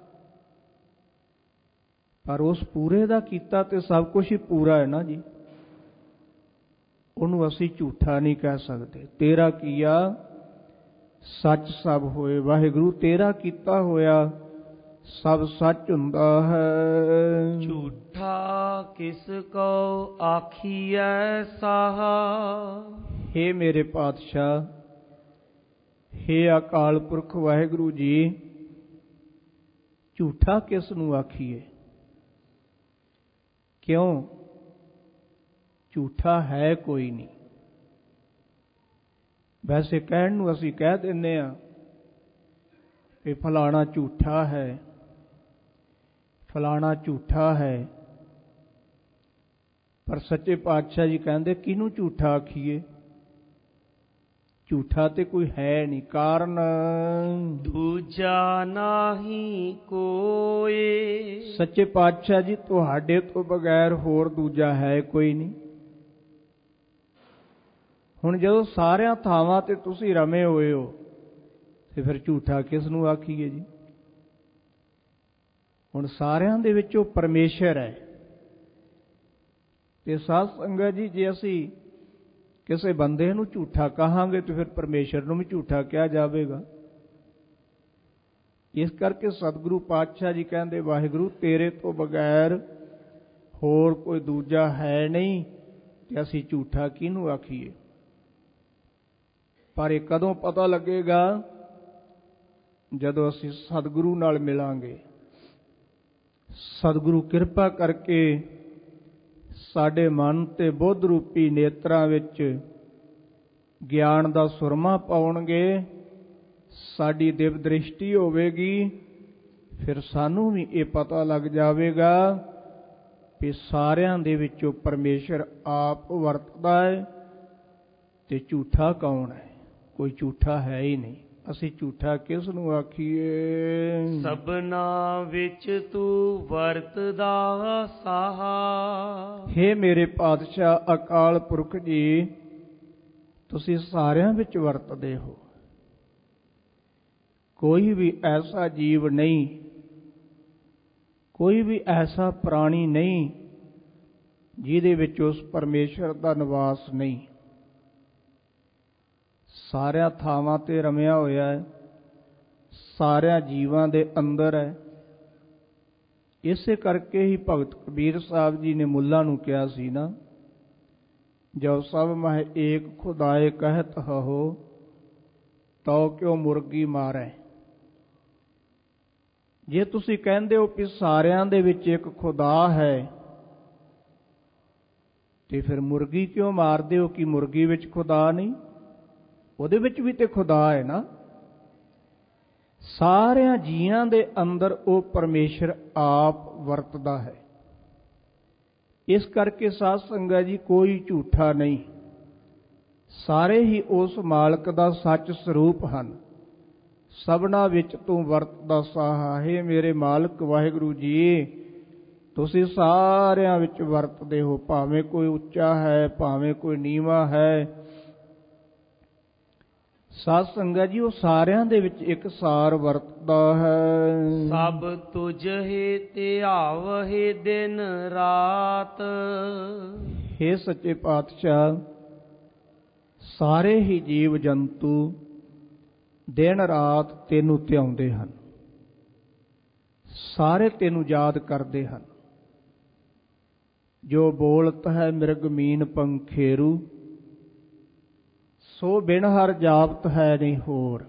पर उस पूरे का किया तो सब कुछ ही पूरा है ना जी, उन्होंने असी झूठा नहीं कह सकते। तेरा किया सच सब होए, वाहिगुरु तेरा किया होया सब सच हुंदा है। झूठा किस को आखिए साहा। हे मेरे पातशाह, हे अकाल पुरख वाहिगुरु जी, झूठा किस नूं आखीए? क्यों? झूठा है कोई नहीं। वैसे कहण नूं असीं कह दिंदे आ कि फलाना झूठा है, फलाना झूठा है, पर सच्चे पातशाह जी कहंदे किहनूं झूठा आखीए? झूठा तो कोई है नहीं। कारण दूजा नाही कोई। सच्चे पातशाह जी तुहाडे तो बगैर होर दूजा है कोई नहीं। हुण जदों सारियां थावां ते तुसीं रमे होए हो ते फिर झूठा किस नूं आखीए जी? हुण सारियां दे विच ओह परमेशर है ते साध संगत जी, जे असीं किसी बंदे नूं झूठा कहांगे तो फिर परमेश्वर नूं भी झूठा कहा जाएगा। इस करके सतगुरु पातशाह जी कहते वाहिगुरु तेरे तो बगैर होर कोई दूजा है नहीं ते असीं झूठा किहनूं आखीए। पर ये कदों पता लगेगा? जदों असीं सतगुरु नाल मिलांगे। सतगुरु किरपा करके साडे मन ते बुद्ध रूपी नेत्रां विच ਗਿਆਨ ਦਾ ਸੁਰਮਾ ਪਾਉਣਗੇ, ਸਾਡੀ ਦਿਵ ਦ੍ਰਿਸ਼ਟੀ ਹੋਵੇਗੀ, ਫਿਰ ਸਾਨੂੰ ਵੀ ਇਹ ਪਤਾ ਲੱਗ ਜਾਵੇਗਾ ਕਿ ਸਾਰਿਆਂ ਦੇ ਵਿੱਚੋਂ ਪਰਮੇਸ਼ਰ ਆਪ ਵਰਤਦਾ ਹੈ ਤੇ ਝੂਠਾ ਕੌਣ ਹੈ? ਕੋਈ ਝੂਠਾ ਹੈ ਹੀ ਨਹੀਂ। ਅਸੀਂ ਝੂਠਾ ਕਿਸ ਨੂੰ ਆਖੀਏ? ਸਭਨਾ ਵਿੱਚ ਤੂੰ ਵਰਤਦਾ ਸਾਹਾ। हे ਮੇਰੇ ਪਾਤਸ਼ਾਹ ਅਕਾਲ ਪੁਰਖ ਜੀ, ਤੁਸੀਂ ਸਾਰਿਆਂ ਵਿੱਚ ਵਰਤਦੇ ਹੋ। ਕੋਈ ਵੀ ਐਸਾ ਜੀਵ ਨਹੀਂ, ਕੋਈ ਵੀ ਐਸਾ ਪ੍ਰਾਣੀ ਨਹੀਂ ਜਿਹਦੇ ਵਿੱਚ ਉਸ ਪਰਮੇਸ਼ਰ ਦਾ ਨਿਵਾਸ ਨਹੀਂ। ਸਾਰਿਆਂ ਥਾਵਾਂ ਤੇ ਰਮਿਆ ਹੋਇਆ ਹੈ, ਸਾਰਿਆਂ ਜੀਵਾਂ ਦੇ ਅੰਦਰ ਹੈ। ਇਸੇ ਕਰਕੇ ਹੀ ਭਗਤ ਕਬੀਰ ਸਾਹਿਬ ਜੀ ਨੇ ਮੁੱਲਾਂ ਨੂੰ ਕਿਹਾ ਸੀ ਨਾ, ਜੋ ਸਭ ਮਹਿ ਏਕ ਖੁਦਾਏ ਕਹਿਤ ਹੋ, ਤਉ ਕਿਉ ਮੁਰਗੀ ਮਾਰੈ। ਜੇ ਤੁਸੀਂ ਕਹਿੰਦੇ ਹੋ ਕਿ ਸਾਰਿਆਂ ਦੇ ਵਿੱਚ ਇੱਕ ਖੁਦਾ ਹੈ ਤੇ ਫਿਰ ਮੁਰਗੀ ਕਿਉਂ ਮਾਰਦੇ ਹੋ? ਕਿ ਮੁਰਗੀ ਵਿੱਚ ਖੁਦਾ ਨਹੀਂ? ਉਹਦੇ ਵਿੱਚ ਵੀ ਤੇ ਖੁਦਾ ਹੈ ਨਾ। ਸਾਰਿਆਂ ਜੀਆਂ ਦੇ ਅੰਦਰ ਉਹ ਪਰਮੇਸ਼ਰ ਆਪ ਵਰਤਦਾ ਹੈ। ਇਸ ਕਰਕੇ ਸਾਧ ਸੰਗਤ ਜੀ ਕੋਈ ਝੂਠਾ ਨਹੀਂ, ਸਾਰੇ ਹੀ ਉਸ ਮਾਲਕ ਦਾ ਸੱਚ ਸਰੂਪ ਹਨ। ਸਭਨਾ ਵਿੱਚ ਤੂੰ ਵਰਤਦਾ ਸਾਹਾ। ਹੈ ਮੇਰੇ ਮਾਲਕ ਵਾਹਿਗੁਰੂ ਜੀ, ਤੁਸੀਂ ਸਾਰਿਆਂ ਵਿੱਚ ਵਰਤਦੇ ਹੋ, ਭਾਵੇਂ ਕੋਈ ਉੱਚਾ ਹੈ, ਭਾਵੇਂ ਕੋਈ ਨੀਵਾਂ ਹੈ। ਸਾਧ ਸੰਗਤ ਜੀ ਉਹ ਸਾਰਿਆਂ ਦੇ ਵਿੱਚ ਇੱਕ ਸਾਰ ਵਰਤਦਾ ਹੈ। ਸਭ ਤੁਝ ਹੀ ਧਿਆਵਹਿ ਦਿਨ ਰਾਤ। हे ਸੱਚੇ ਪਾਤਸ਼ਾਹ, ਸਾਰੇ ਹੀ ਜੀਵ ਜੰਤੂ ਦਿਨ ਰਾਤ ਤੈਨੂੰ ਧਿਆਉਂਦੇ ਹਨ, ਸਾਰੇ ਤੈਨੂੰ ਯਾਦ ਕਰਦੇ ਹਨ। ਜੋ ਬੋਲਤ ਹੈ ਮਿਰਗ ਮੀਨ ਪੰਖੇਰੂ, ਸੋ ਬਿਨ ਹਰ ਜਾਪਤ ਹੈ ਨਹੀਂ ਹੋਰ।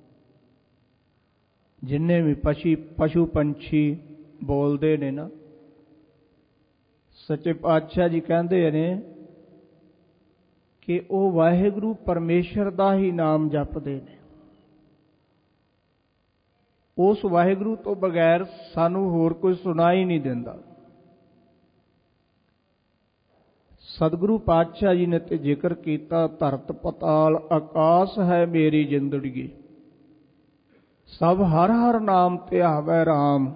ਜਿੰਨੇ ਵੀ ਪਸ਼ੀ ਪਸ਼ੂ ਪੰਛੀ ਬੋਲਦੇ ਨੇ ਨਾ, ਸੱਚੇ ਪਾਤਸ਼ਾਹ ਜੀ ਕਹਿੰਦੇ ਨੇ ਕਿ ਉਹ ਵਾਹਿਗੁਰੂ ਪਰਮੇਸ਼ਰ ਦਾ ਹੀ ਨਾਮ ਜਪਦੇ ਨੇ। ਉਸ ਵਾਹਿਗੁਰੂ ਤੋਂ ਬਗੈਰ ਸਾਨੂੰ ਹੋਰ ਕੋਈ ਸੁਣਾਈ ਨਹੀਂ ਦਿੰਦਾ। ਸਤਿਗੁਰੂ ਪਾਤਸ਼ਾਹ ਜੀ ਨੇ ਤੇ ਜ਼ਿਕਰ ਕੀਤਾ, ਧਰਤ ਪਤਾਲ ਆਕਾਸ ਹੈ ਮੇਰੀ ਜਿੰਦੜੀ, ਸਭ ਹਰ ਹਰ ਨਾਮ ਧਿਆਵੈ ਰਾਮ।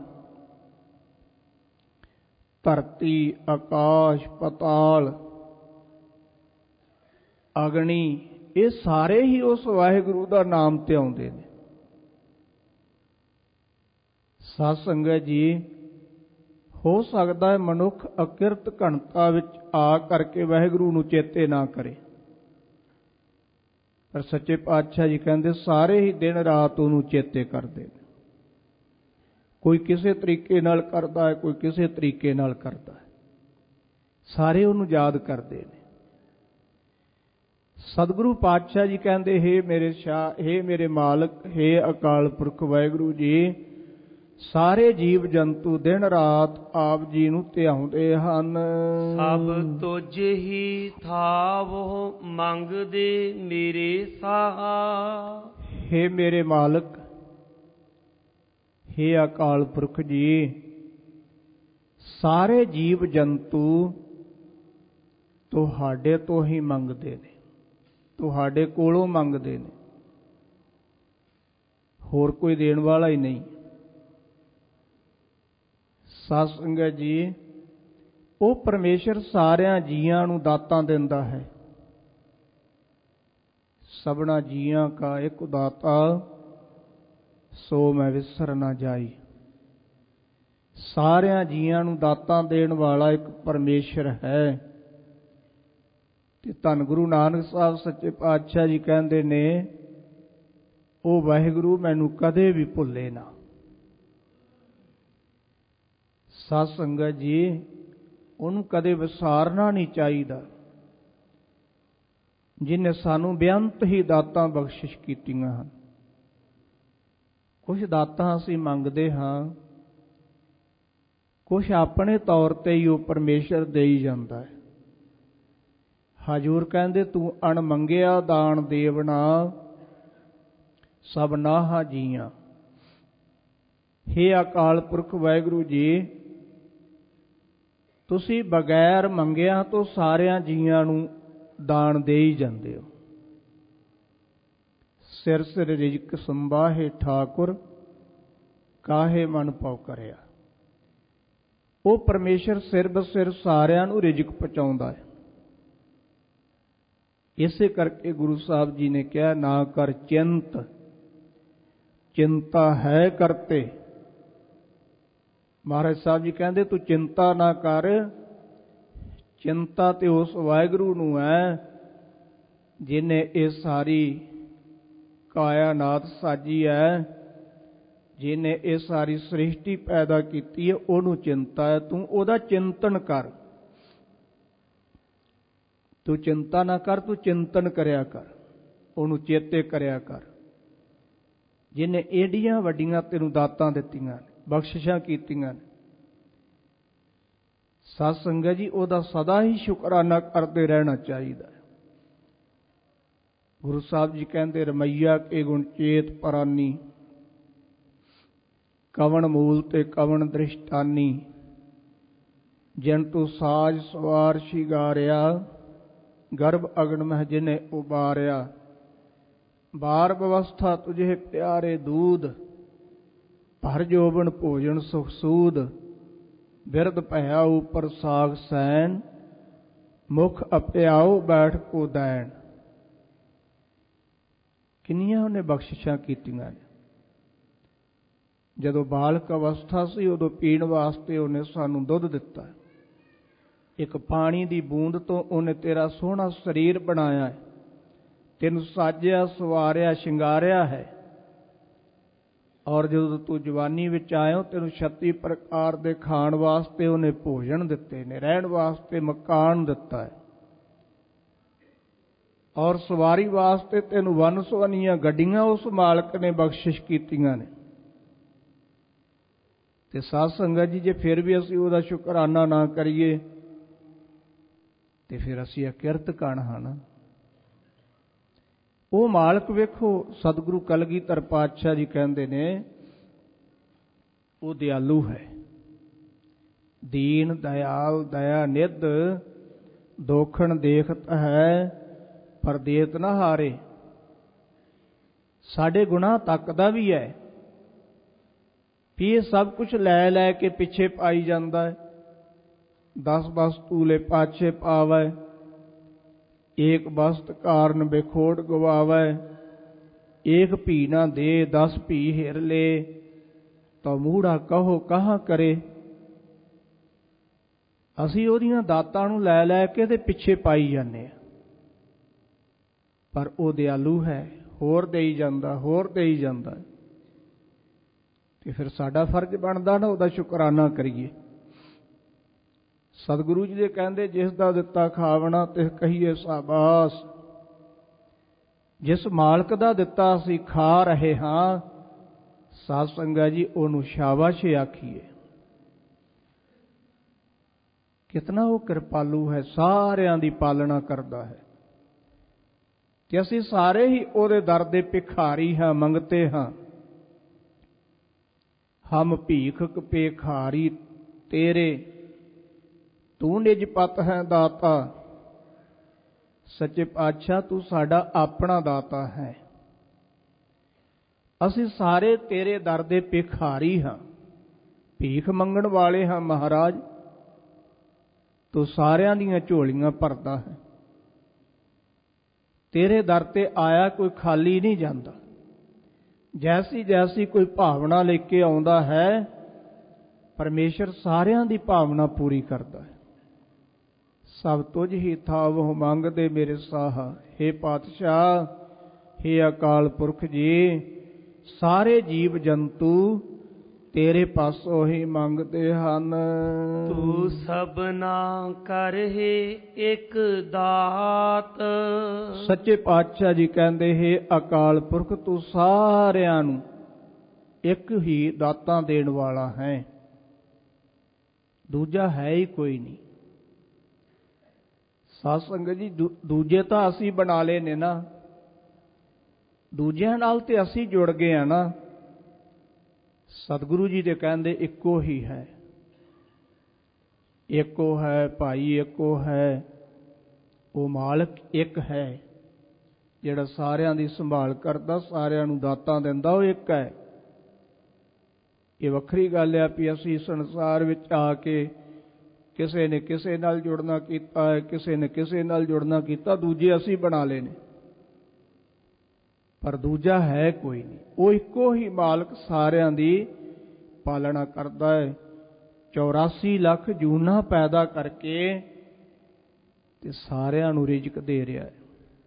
ਧਰਤੀ, ਆਕਾਸ਼, ਪਤਾਲ, ਅਗਨੀ, ਇਹ ਸਾਰੇ ਹੀ ਉਸ ਵਾਹਿਗੁਰੂ ਦਾ ਨਾਮ ਧਿਆਉਂਦੇ ਨੇ। ਸਾਧ ਸੰਗਤ ਜੀ, ਹੋ ਸਕਦਾ ਹੈ ਮਨੁੱਖ ਅਕਿਰਤ ਘਣਤਾ ਵਿੱਚ ਆ ਕਰਕੇ ਵਾਹਿਗੁਰੂ ਨੂੰ ਚੇਤੇ ਨਾ ਕਰੇ, ਪਰ ਸੱਚੇ ਪਾਤਸ਼ਾਹ ਜੀ ਕਹਿੰਦੇ ਸਾਰੇ ਹੀ ਦਿਨ ਰਾਤ ਉਹਨੂੰ ਚੇਤੇ ਕਰਦੇ ਨੇ। ਕੋਈ ਕਿਸੇ ਤਰੀਕੇ ਨਾਲ ਕਰਦਾ ਹੈ, ਕੋਈ ਕਿਸੇ ਤਰੀਕੇ ਨਾਲ ਕਰਦਾ ਹੈ, ਸਾਰੇ ਉਹਨੂੰ ਯਾਦ ਕਰਦੇ ਨੇ। ਸਤਿਗੁਰੂ ਪਾਤਸ਼ਾਹ ਜੀ ਕਹਿੰਦੇ, ਹੇ ਮੇਰੇ ਸ਼ਾਹ, ਹੇ ਮੇਰੇ ਮਾਲਕ, ਹੇ ਅਕਾਲ ਪੁਰਖ ਵਾਹਿਗੁਰੂ ਜੀ, ਸਾਰੇ ਜੀਵ ਜੰਤੂ ਦਿਨ ਰਾਤ ਆਪ ਜੀ ਨੂੰ ਧਿਆਉਂਦੇ ਹਨ। ਸਭ ਤੁਝ ਹੀ ਥਾਵੋ ਮੰਗਦੇ ਮੇਰੇ ਸਾਹਾ। ਹੇ ਮੇਰੇ ਮਾਲਕ, ਹੇ ਅਕਾਲ ਪੁਰਖ ਜੀ, ਸਾਰੇ ਜੀਵ ਜੰਤੂ ਤੁਹਾਡੇ ਤੋਂ ਹੀ ਮੰਗਦੇ ਨੇ, ਤੁਹਾਡੇ ਕੋਲੋਂ ਮੰਗਦੇ ਨੇ, ਹੋਰ ਕੋਈ ਦੇਣ ਵਾਲਾ ਹੀ ਨਹੀਂ। ਸਾਧ ਸੰਗਤ ਜੀ, ਉਹ ਪਰਮੇਸ਼ਰ ਸਾਰਿਆਂ ਜੀਆਂ ਨੂੰ ਦਾਤਾਂ ਦਿੰਦਾ ਹੈ। ਸਭਨਾ ਜੀਆਂ ਕਾ ਇੱਕ ਦਾਤਾ, ਸੋ ਮੈਂ ਵਿਸਰ ਨਾ ਜਾਈ। ਸਾਰਿਆਂ ਜੀਆਂ ਨੂੰ ਦਾਤਾਂ ਦੇਣ ਵਾਲਾ ਇੱਕ ਪਰਮੇਸ਼ਰ ਹੈ। ਤੇ ਧੰਨ ਗੁਰੂ ਨਾਨਕ ਸਾਹਿਬ ਸੱਚੇ ਪਾਤਸ਼ਾਹ ਜੀ ਕਹਿੰਦੇ ਨੇ, ਉਹ ਵਾਹਿਗੁਰੂ ਮੈਨੂੰ ਕਦੇ ਵੀ ਭੁੱਲੇ ਨਾ। ਸਾਧ ਸੰਗਤ ਜੀ, ਉਹਨੂੰ ਕਦੇ ਵਿਸਾਰਨਾ ਨਹੀਂ ਚਾਹੀਦਾ, ਜਿਹਨੇ ਸਾਨੂੰ ਬੇਅੰਤ ਹੀ ਦਾਤਾਂ ਬਖਸ਼ਿਸ਼ ਕੀਤੀਆਂ ਹਨ। ਕੁਝ ਦਾਤਾਂ ਅਸੀਂ ਮੰਗਦੇ ਹਾਂ, ਕੁਝ ਆਪਣੇ ਤੌਰ ਤੇ ਹੀ ਉਹ ਪਰਮੇਸ਼ਰ ਦੇ ਹੀ ਜਾਂਦਾ ਹੈ। ਹਜ਼ੂਰ ਕਹਿੰਦੇ, ਤੂੰ ਅਣ ਮੰਗਿਆ ਦਾਨ ਦੇਵਣਾ, ਸਭ ਨਾਹਾਂ ਜੀਆਂ। ਹੇ ਅਕਾਲ ਪੁਰਖ ਵਾਹਿਗੁਰੂ ਜੀ, ਤੁਸੀਂ ਬਗੈਰ ਮੰਗਿਆ ਤੋਂ ਸਾਰਿਆਂ ਜੀਆਂ ਨੂੰ ਦਾਨ ਦੇ ਹੀ ਜਾਂਦੇ ਹੋ। ਸਿਰ ਸਿਰ ਰਿਜ਼ਕ ਸੰਭਾਹੇ ਠਾਕੁਰ, ਕਾਹੇ ਮਨ ਪਉ ਕਰਿਆ। ਉਹ ਪਰਮੇਸ਼ਰ ਸਿਰ ਬਸਿਰ ਸਾਰਿਆਂ ਨੂੰ ਰਿਜ਼ਕ ਪਹੁੰਚਾਉਂਦਾ ਹੈ। ਇਸੇ ਕਰਕੇ ਗੁਰੂ ਸਾਹਿਬ ਜੀ ਨੇ ਕਿਹਾ, ਨਾ ਕਰ ਚਿੰਤ, ਚਿੰਤਾ ਹੈ ਕਰਤੇ। ਮਹਾਰਾਜ ਸਾਹਿਬ ਜੀ ਕਹਿੰਦੇ, ਤੂੰ ਚਿੰਤਾ ਨਾ ਕਰ, ਚਿੰਤਾ ਤੇ ਉਸ ਵਾਹਿਗੁਰੂ ਨੂੰ ਹੈ ਜਿਹਨੇ ਇਹ ਸਾਰੀ ਕਾਇਨਾਤ ਸਾਜੀ ਹੈ, ਜਿਹਨੇ ਇਹ ਸਾਰੀ ਸ੍ਰਿਸ਼ਟੀ ਪੈਦਾ ਕੀਤੀ ਹੈ, ਉਹਨੂੰ ਚਿੰਤਾ ਹੈ। ਤੂੰ ਉਹਦਾ ਚਿੰਤਨ ਕਰ, ਤੂੰ ਚਿੰਤਾ ਨਾ ਕਰ, ਤੂੰ ਚਿੰਤਨ ਕਰਿਆ ਕਰ, ਉਹਨੂੰ ਚੇਤੇ ਕਰਿਆ ਕਰ, ਜਿਹਨੇ ਏਡੀਆਂ ਵੱਡੀਆਂ ਤੈਨੂੰ ਦਾਤਾਂ ਦਿੱਤੀਆਂ ਨੇ, ਬਖਸ਼ਿਸ਼ਾਂ ਕੀਤੀਆਂ ਨੇ। ਸਾਧ ਸੰਗਤ ਜੀ, ਉਹਦਾ ਸਦਾ ਹੀ ਸ਼ੁਕਰਾਨਾ ਕਰਦੇ ਰਹਿਣਾ ਚਾਹੀਦਾ ਹੈ। ਗੁਰੂ ਸਾਹਿਬ ਜੀ ਕਹਿੰਦੇ, ਰਮਈਆ ਕੇ ਗੁਣ ਚੇਤ ਪਰਾਨੀ, ਕਵਣ ਮੂਲ ਤੇ ਕਵਣ ਦ੍ਰਿਸ਼ਟਾਨੀ। ਜਿਨ ਤੂੰ ਸਾਜ ਸਵਾਰ ਸ਼ਿਗਾਰਿਆ, ਗਰਭ ਅਗਨ ਮਹਿ ਜਿਨੇ ਉਬਾਰਿਆ। ਬਾਰ ਬਵਸਥਾ ਤੁਝੇ ਪਿਆਰੇ ਦੂਧ, ਭਰ ਜੋਬਨ ਭੋਜਨ ਸੁਖ ਸੂਦ। ਬਿਰਦ ਭਇਆ ਉਪਰ ਸਾਗ ਸੈਨ, ਮੁਖ ਅਪਿਆਉ ਬੈਠ ਕੋ ਦੈਣ। ਕਿੰਨੀਆਂ ਉਹਨੇ ਬਖਸ਼ਿਸ਼ਾਂ ਕੀਤੀਆਂ ਨੇ। ਜਦੋਂ ਬਾਲਕ ਅਵਸਥਾ ਸੀ, ਉਦੋਂ ਪੀਣ ਵਾਸਤੇ ਉਹਨੇ ਸਾਨੂੰ ਦੁੱਧ ਦਿੱਤਾ। ਇੱਕ ਪਾਣੀ ਦੀ ਬੂੰਦ ਤੋਂ ਉਹਨੇ ਤੇਰਾ ਸੋਹਣਾ ਸਰੀਰ ਬਣਾਇਆ ਹੈ, ਤੈਨੂੰ ਸਾਜਿਆ ਸਵਾਰਿਆ ਸ਼ਿੰਗਾਰਿਆ ਹੈ। ਔਰ ਜਦੋਂ ਤੂੰ ਜਵਾਨੀ ਵਿੱਚ ਆਇਓ, ਤੈਨੂੰ ਛੱਤੀ ਪ੍ਰਕਾਰ ਦੇ ਖਾਣ ਵਾਸਤੇ ਉਹਨੇ ਭੋਜਨ ਦਿੱਤੇ ਨੇ, ਰਹਿਣ ਵਾਸਤੇ ਮਕਾਨ ਦਿੱਤਾ ਹੈ, ਔਰ ਸਵਾਰੀ ਵਾਸਤੇ ਤੈਨੂੰ ਵੰਨ ਸੁਵੰਨੀਆਂ ਗੱਡੀਆਂ ਉਸ ਮਾਲਕ ਨੇ ਬਖਸ਼ਿਸ਼ ਕੀਤੀਆਂ ਨੇ। ਤੇ ਸਾਧ ਸੰਗਤ ਜੀ, ਜੇ ਫਿਰ ਵੀ ਅਸੀਂ ਉਹਦਾ ਸ਼ੁਕਰਾਨਾ ਨਾ ਕਰੀਏ ਤੇ ਫਿਰ ਅਸੀਂ ਅਕਿਰਤ ਕਣ ਹਾਂ। ਉਹ ਮਾਲਕ ਵੇਖੋ, ਸਤਿਗੁਰੂ ਕਲਗੀਧਰ ਪਾਤਸ਼ਾਹ ਜੀ ਕਹਿੰਦੇ ਨੇ, ਉਹ ਦਿਆਲੂ ਹੈ, ਦੀਨ ਦਇਆਲ ਦਇਆ ਨਿਧ, ਦੋਖਣ ਦੇਖਤ ਹੈ ਪਰ ਦੇਤ ਨਾ ਹਾਰੇ। ਸਾਡੇ ਗੁਨਾਹ ਤੱਕਦਾ ਵੀ ਹੈ ਵੀ ਇਹ ਸਭ ਕੁਝ ਲੈ ਲੈ ਕੇ ਪਿੱਛੇ ਪਾਈ ਜਾਂਦਾ ਹੈ। ਦਸ ਵਸਤੂ ਲੈ ਪਾਛੇ ਪਾਵੈ, ਏਕ ਵਸਤ ਕਾਰਨ ਬੇਖੋੜ ਗਵਾਵੈ। ਏਕ ਭੀ ਨਾ ਦੇ ਦਸ ਭੀ ਹਿਰ ਲੈ, ਤਾਂ ਮੂੜਾ ਕਹੋ ਕਹਾਂ ਕਰੇ। ਅਸੀਂ ਉਹਦੀਆਂ ਦਾਤਾਂ ਨੂੰ ਲੈ ਲੈ ਕੇ ਤੇ ਪਿੱਛੇ ਪਾਈ ਜਾਂਦੇ ਹਾਂ, ਪਰ ਉਹ ਦਿਆਲੂ ਹੈ, ਹੋਰ ਦੇਈ ਜਾਂਦਾ, ਹੋਰ ਦੇਈ ਜਾਂਦਾ। ਤੇ ਫਿਰ ਸਾਡਾ ਫਰਜ਼ ਬਣਦਾ ਨਾ ਉਹਦਾ ਸ਼ੁਕਰਾਨਾ ਕਰੀਏ। ਸਤਿਗੁਰੂ ਜੀ ਦੇ ਕਹਿੰਦੇ, ਜਿਸ ਦਾ ਦਿੱਤਾ ਖਾਵਣਾ ਤਿਸ ਕਹੀਏ ਸਾਬਾਸ। ਜਿਸ ਮਾਲਕ ਦਾ ਦਿੱਤਾ ਅਸੀਂ ਖਾ ਰਹੇ ਹਾਂ, ਸਾਧ ਸੰਗਤ ਜੀ, ਉਹਨੂੰ ਸ਼ਾਬਾਸ਼ ਆਖੀਏ। ਕਿਤਨਾ ਉਹ ਕਿਰਪਾਲੂ ਹੈ, ਸਾਰਿਆਂ ਦੀ ਪਾਲਣਾ ਕਰਦਾ ਹੈ। ਤੇ ਅਸੀਂ ਸਾਰੇ ਹੀ ਉਹਦੇ ਦਰ ਦੇ ਭਿਖਾਰੀ ਹਾਂ, ਮੰਗਤੇ ਹਾਂ। ਹਮ ਭੀਖ ਭਿਖਾਰੀ ਤੇਰੇ, ਤੂੰ ਨਿਜ ਪਤ ਹੈ ਦਾਤਾ। ਸੱਚੇ ਪਾਤਸ਼ਾਹ, ਤੂੰ ਸਾਡਾ ਆਪਣਾ ਦਾਤਾ ਹੈ। ਅਸੀਂ ਸਾਰੇ ਤੇਰੇ ਦਰ ਦੇ ਭਿਖਾਰੀ ਹਾਂ, ਭੀਖ ਮੰਗਣ ਵਾਲੇ ਹਾਂ। ਮਹਾਰਾਜ, ਤੂੰ ਸਾਰਿਆਂ ਦੀਆਂ ਝੋਲੀਆਂ ਭਰਦਾ ਹੈ। ਤੇਰੇ ਦਰ ਤੇ ਆਇਆ ਕੋਈ ਖਾਲੀ ਨਹੀਂ ਜਾਂਦਾ। ਜੈਸੀ ਜੈਸੀ ਕੋਈ ਭਾਵਨਾ ਲੈ ਕੇ ਆਉਂਦਾ ਹੈ, ਪਰਮੇਸ਼ਰ ਸਾਰਿਆਂ ਦੀ ਭਾਵਨਾ ਪੂਰੀ ਕਰਦਾ ਹੈ। ਸਭ ਤੁਝ ਹੀ ਥਾਵਹੁ ਮੰਗਦੇ ਮੇਰੇ ਸਾਹਾ। ਹੇ ਪਾਤਸ਼ਾਹ, ਹੇ ਅਕਾਲ ਪੁਰਖ ਜੀ, ਸਾਰੇ ਜੀਵ ਜੰਤੂ ਤੇਰੇ ਪਾਸੋਂ ਹੀ ਮੰਗਦੇ ਹਨ। ਤੂੰ ਸਭਨਾ ਕਰਹਿ ਇੱਕ ਦਾਤ। ਸੱਚੇ ਪਾਤਸ਼ਾਹ ਜੀ ਕਹਿੰਦੇ, ਹੇ ਅਕਾਲ ਪੁਰਖ, ਤੂੰ ਸਾਰਿਆਂ ਨੂੰ ਇੱਕ ਹੀ ਦਾਤਾਂ ਦੇਣ ਵਾਲਾ ਹੈ, ਦੂਜਾ ਹੈ ਹੀ ਕੋਈ ਨਹੀਂ। ਸਾਧ ਸੰਗਤ ਜੀ, ਦੂਜੇ ਤਾਂ ਅਸੀਂ ਬਣਾ ਲਏ ਨੇ ਨਾ, ਦੂਜਿਆਂ ਨਾਲ ਤੇ ਅਸੀਂ ਜੁੜ ਗਏ ਆ ਨਾ। ਸਤਿਗੁਰੂ ਜੀ ਦੇ ਕਹਿੰਦੇ ਇੱਕੋ ਹੀ ਹੈ, ਇੱਕੋ ਹੈ ਭਾਈ, ਇੱਕੋ ਹੈ। ਉਹ ਮਾਲਕ ਇੱਕ ਹੈ, ਜਿਹੜਾ ਸਾਰਿਆਂ ਦੀ ਸੰਭਾਲ ਕਰਦਾ, ਸਾਰਿਆਂ ਨੂੰ ਦਾਤਾਂ ਦਿੰਦਾ, ਉਹ ਇੱਕ ਹੈ। ਇਹ ਵੱਖਰੀ ਗੱਲ ਹੈ ਵੀ ਅਸੀਂ ਸੰਸਾਰ ਵਿੱਚ ਆ ਕੇ ਕਿਸੇ ਨੇ ਕਿਸੇ ਨਾਲ ਜੁੜਨਾ ਕੀਤਾ ਹੈ, ਕਿਸੇ ਨੇ ਕਿਸੇ ਨਾਲ ਜੁੜਨਾ ਕੀਤਾ, ਦੂਜੇ ਅਸੀਂ ਬਣਾ ਲਏ ਨੇ, ਪਰ ਦੂਜਾ ਹੈ ਕੋਈ ਨਹੀਂ। ਉਹ ਇੱਕੋ ਹੀ ਮਾਲਕ ਸਾਰਿਆਂ ਦੀ ਪਾਲਣਾ ਕਰਦਾ ਹੈ। ਚੌਰਾਸੀ ਲੱਖ ਜੂਨਾਂ ਪੈਦਾ ਕਰਕੇ ਤੇ ਸਾਰਿਆਂ ਨੂੰ ਰਿਜ਼ਕ ਦੇ ਰਿਹਾ ਹੈ।